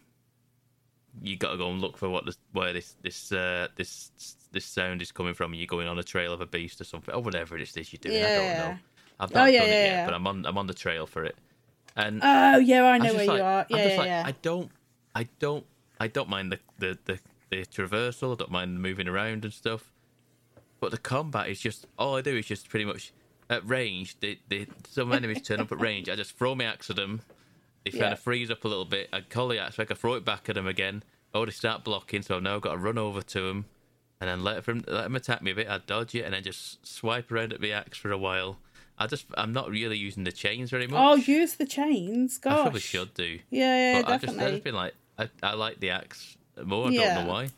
you got to go and look for what this, where this this uh, this this sound is coming from. You're going on a trail of a beast or something or whatever it is you're doing. I don't Yeah. know. I've not Oh, yeah, done it yeah, yet, yeah. but I'm on I'm on the trail for it. And Oh yeah, I I'm know just where like- you are. I'm Yeah, just yeah, like, yeah. I don't, I don't, I don't mind the, the, the, the traversal. I don't mind moving around and stuff. But the combat is just all I do is just pretty much at range. They, they, some enemies turn up at range. I just throw my axe at them. They kind Yeah. of freeze up a little bit. I call the axe back. I throw it back at them again. Oh, they start blocking, so I've now got to run over to them and then let them let them attack me a bit. I dodge it and then just swipe around at the axe for a while. I just I'm not really using the chains very much. Oh, use the chains. Gosh. I probably should do. Yeah, yeah, But I've just, I've definitely. just been like, I, I like the axe more. I Yeah. don't know why.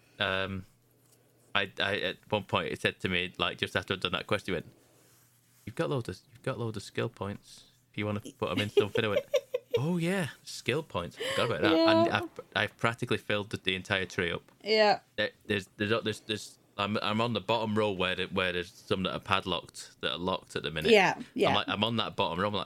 Um, I, I at one point it said to me like just after I'd done that quest, he went, "You've got loads of you've got loads of skill points. If you want to put them in something," I went, "Oh yeah, skill points. Forgot about that." And Yeah. I've, I've practically filled the, the entire tree up. Yeah. There, there's there's there's, there's I'm I'm on the bottom row where the, where there's some that are padlocked that are locked at the minute. Yeah, yeah. I'm like I'm on that bottom row. I'm like,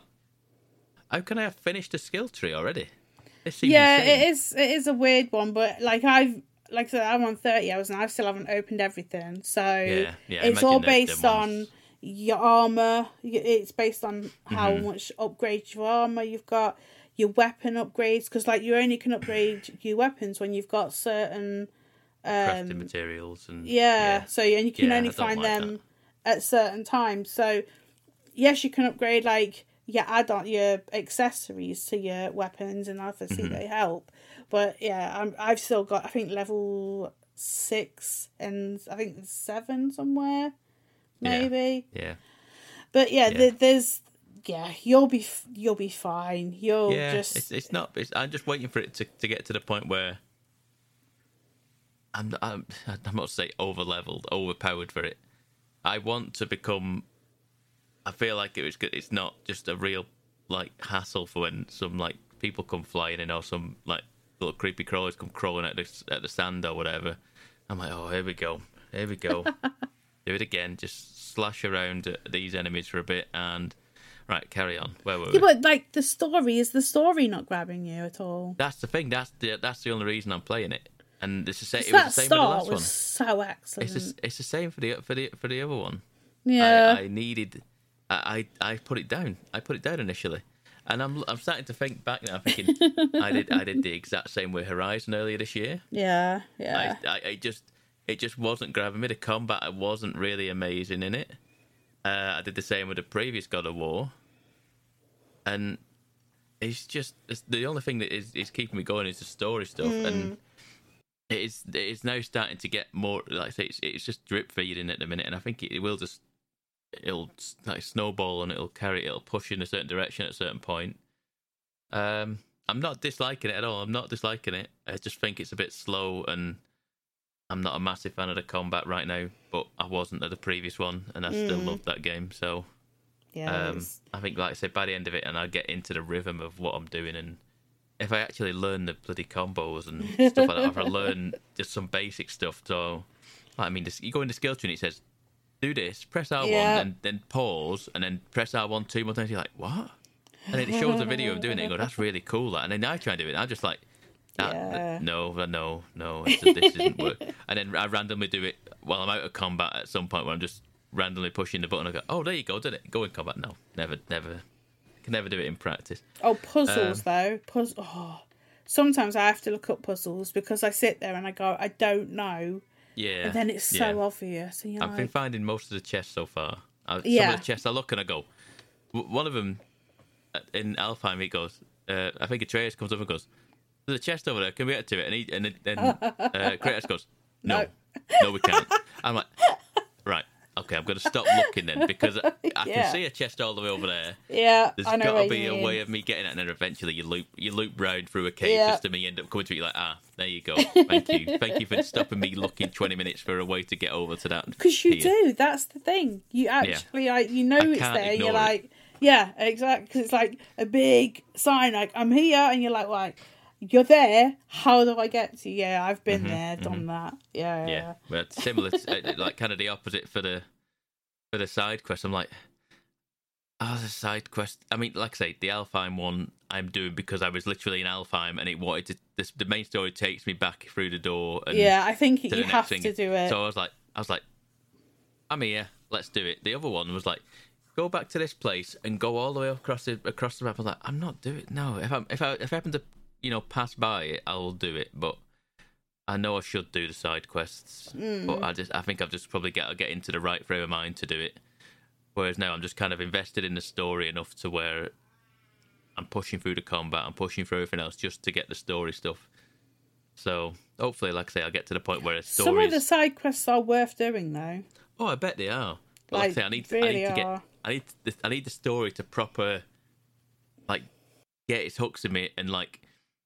how can I have finished the skill tree already? This seems Yeah, insane. it is. It is a weird one, but like I've, like I said, I'm on thirty hours and I still haven't opened everything. So Yeah, yeah, I it's all imagine they're- based they're on ones- your armor. It's based on how Mm-hmm. much upgrades your armor you've got, your weapon upgrades, because like you only can upgrade your weapons when you've got certain. crafting Um, materials and yeah, so and you can Yeah, only I don't find like them at certain times. So yes, you can upgrade like your add-on your accessories to your weapons, and obviously Mm-hmm. they help. But yeah, I'm, I've still got I think level six and I think seven somewhere, Yeah. maybe. yeah, But yeah, Yeah. There, there's yeah, you'll be f- you'll be fine. You'll yeah. just It's it's not. It's, I'm just waiting for it to, to get to the point where I'm I'm I'm not to say over leveled, overpowered for it. I want to become. I feel like it was. good- It's not just a real like hassle for when some like people come flying in or some like little creepy crawlers come crawling at the at the sand or whatever. I'm like, oh, here we go, here we go, do it again. Just slash around at these enemies for a bit and right, carry on. Where were yeah, we? but like the story is the story not grabbing you at all? That's the thing. That's the that's the only reason I'm playing it. And it's the same. 'Cause It was that the same for the start last was one. so excellent. It's the, it's the same for the for the for the other one. yeah. I, I needed. I, I I put it down. I put it down initially, and I'm I'm starting to think back now. Thinking I did I did the exact same with Horizon earlier this year. Yeah, yeah. I, I I just it just wasn't grabbing me. The combat I wasn't really amazing in it. Uh, I did the same with the previous God of War, and it's just it's, the only thing that is, is keeping me going is the story stuff, and it is it is now starting to get more like I say it's it's just drip feeding at the minute, and I think it, it will just it'll like snowball and it'll carry it'll push in a certain direction at a certain point. Um, I'm not disliking it at all. I'm not disliking it. I just think it's a bit slow, and I'm not a massive fan of the combat right now. But I wasn't at the previous one, and I still loved that game. So yeah. um, it's- I think, like I said, by the end of it, and I get into the rhythm of what I'm doing, and if I actually learn the bloody combos and stuff like that, if I learn just some basic stuff, so I mean, this, you go into skill tree and it says, "Do this, press R one, Yeah. then then pause, and then press R one two more times." You're like, "What?" And then it shows a video of doing it. And go, "That's really cool." That, and then I try and do it. And I'm just like, that, Yeah. "No, no, no, it's, this isn't work." And then I randomly do it while I'm out of combat at some point where I'm just randomly pushing the button and go, oh, there you go, did it? Go in combat. No, never, never. Can never do it in practice. Oh, puzzles, Um, though. Puzz- oh. Sometimes I have to look up puzzles because I sit there and I go, I don't know. Yeah. And then it's so yeah. obvious. And you're I've like, been finding most of the chests so far. I, Yeah. Some of the chests I look and I go. w- One of them uh, in Alfheim, he goes. Uh, I think Atreus comes up and goes, "There's a chest over there. Can we get to it?" And he and then uh, Kratos goes, "No, No. no, we can't." I'm like, right, okay, I'm going to stop looking then because I, I Yeah. can see a chest all the way over there. yeah, There's I know got what to be you a mean. way of me getting it, and then eventually you loop you loop round through a cave Yeah. system, and you end up coming to it. You're like, ah, there you go. Thank you, thank you for stopping me looking twenty minutes for a way to get over to that. Because you here. do. That's the thing. You actually, like, you know I it's can't there. And you're ignore it. like, yeah, exactly. Because it's like a big sign, like, I'm here. And you're like, like, you're there. How do I get to you? Yeah, I've been there, done that. Yeah, yeah. Yeah, but similar, to, like kind of the opposite for the for the side quest. I'm like, oh, the side quest. I mean, like I say, the Alfheim one I'm doing because I was literally in Alfheim and it wanted to. This, the main story takes me back through the door. And Yeah, I think to the you next have thing. to do it. So I was like, I was like, I'm here. Let's do it. The other one was like, go back to this place and go all the way across the across the map. I was like, I'm not doing it. No, if I if I if I happen to you know pass by it, I will do it. But I know I should do the side quests. Mm. But I just I think I've just probably got to get into the right frame of mind to do it. Whereas now I'm just kind of invested in the story enough to where I'm pushing through the combat, I'm pushing through everything else just to get the story stuff. So hopefully, like I say, I'll get to the point where the story. Some of the side quests are worth doing, though. Oh, I bet they are. But like, Like, I say, I need, really I need to get, are. I need, the, I need the story to proper, like, get its hooks in me and like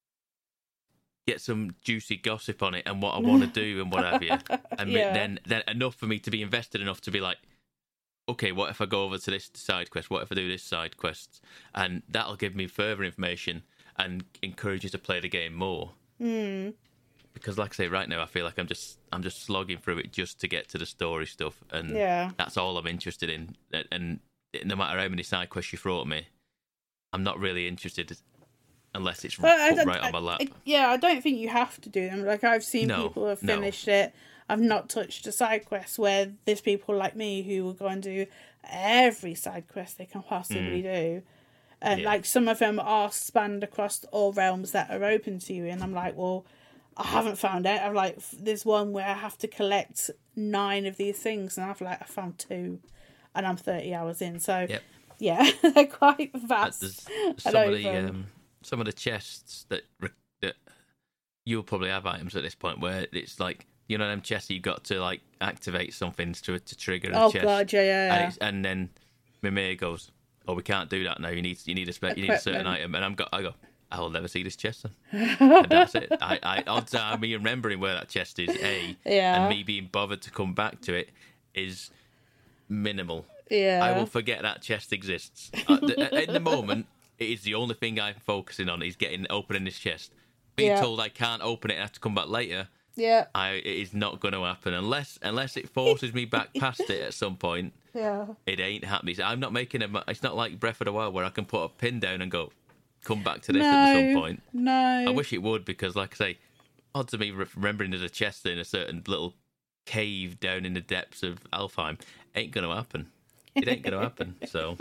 get some juicy gossip on it and what I want to do and what have you, and Yeah. then then enough for me to be invested enough to be like, okay, what if I go over to this side quest? What if I do this side quest? And that'll give me further information and encourage you to play the game more. Mm. Because, like I say, right now I feel like I'm just I'm just slogging through it just to get to the story stuff, and Yeah. that's all I'm interested in. And no matter how many side quests you throw at me, I'm not really interested unless it's But I put don't- right on my I- lap. I- yeah, I don't think you have to do them. Like, I've seen No, people have no. finished it. I've not touched a side quest where there's people like me who will go and do every side quest they can possibly do. And, Yeah. like, some of them are spanned across all realms that are open to you. And I'm like, well, I haven't found it. I'm like, f- there's one where I have to collect nine of these things. And I've, like, I found two. And I'm thirty hours in. So, Yep. yeah, they're quite Uh, vast. There's and some of the open. um, some of the chests that re- that you'll probably have items at this point where it's like, you know, them chests you got to like activate something to to trigger a Oh, chest. God, yeah, yeah, And, yeah. it's, and then Mimir goes, "Oh, we can't do that now. You need you need a spe- you need a certain Equipment. item." And I'm go, I go, "I will never see this chest then." And that's it. I, I odds are me remembering where that chest is, a Yeah. and me being bothered to come back to it is minimal. Yeah. I will forget that chest exists. At the, at the moment, it is the only thing I'm focusing on is getting opening this chest. Being Yeah. told I can't open it and have to come back later, Yeah. I it is not going to happen unless unless it forces me back past it at some point. Yeah. It ain't happening. So I'm not making a. It's not like Breath of the Wild where I can put a pin down and go, come back to this no, at some point. No. I wish it would because, like I say, odds of me re- remembering there's a chest in a certain little cave down in the depths of Alfheim ain't going to happen. It ain't going to happen. So,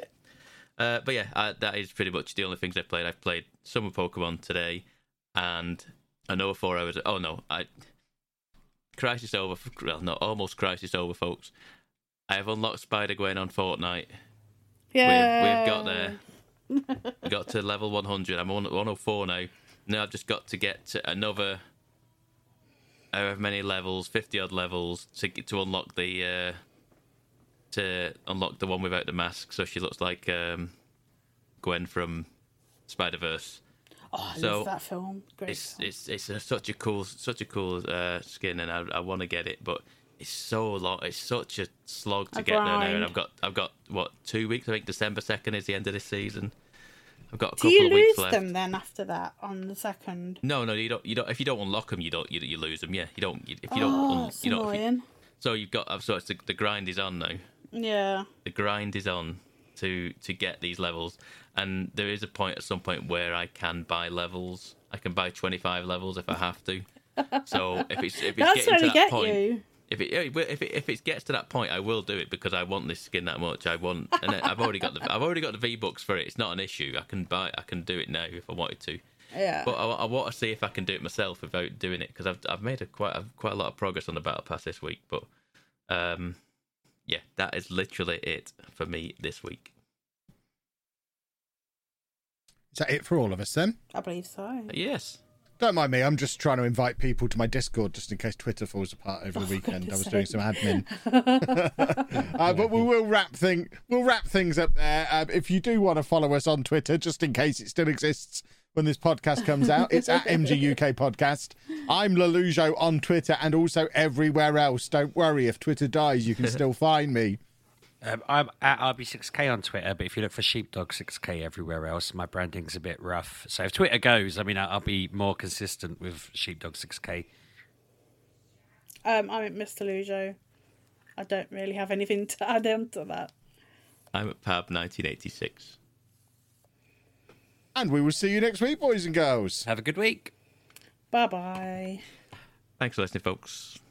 uh, but yeah, I, that is pretty much the only things I've played. I've played some of Pokemon today, and another four hours. Oh no, I Crisis over. Well, not almost Crisis over, folks. I have unlocked Spider Gwen on Fortnite. Yeah. We've, we've got there. We got to level one hundred. I'm on one oh four now. Now I've just got to get to another however many levels, fifty odd levels to get, to unlock the uh, to unlock the one without the mask. So she looks like um, Gwen from Spider Verse. Oh, I So, love that film. Great It's film. it's it's a, such a cool such a cool uh, skin, and I I want to get it, but it's so long. It's such a slog to A get there now, grind. and I've got I've got what two weeks? I think December second is the end of this season. I've got a Do couple you of weeks lose left. them then after that on the second? No, no, you don't. You don't. If you don't unlock them, you don't. You, you lose them. Yeah, you don't. You, if you don't, Oh, un, that's you don't. If you, annoying. so you've got. So it's the, the grind is on now. Yeah. The grind is on to to get these levels, and there is a point at some point where I can buy levels. I can buy twenty five levels if I have to. So if it's if it's That's getting where to they that get point, you. If it if it if it gets to that point, I will do it because I want this skin that much. I want, and I've already got the I've already got the V bucks for it. It's not an issue. I can buy. I can do it now if I wanted to. Yeah. But I, I want to see if I can do it myself without doing it because I've I've made a quite a, quite a lot of progress on the battle pass this week. But um, yeah, that is literally it for me this week. Is that it for all of us then? I believe so. Yes. Don't mind me. I'm just trying to invite people to my Discord just in case Twitter falls apart over the Oh, weekend. I was sake. doing some admin, uh, but we will wrap thing. We'll wrap things up there. Um, if you do want to follow us on Twitter, just in case it still exists when this podcast comes out, it's at M G U K Podcast. I'm Lelujo on Twitter and also everywhere else. Don't worry, if Twitter dies, you can still find me. Um, I'm at R B six K on Twitter, but if you look for Sheepdog six K everywhere else, my branding's a bit rough. So if Twitter goes, I mean, I'll be more consistent with Sheepdog six K. Um, I'm at Mister Lujo. I don't really have anything to add on to that. I'm at Pab nineteen eighty-six. And we will see you next week, boys and girls. Have a good week. Bye bye. Thanks for listening, folks.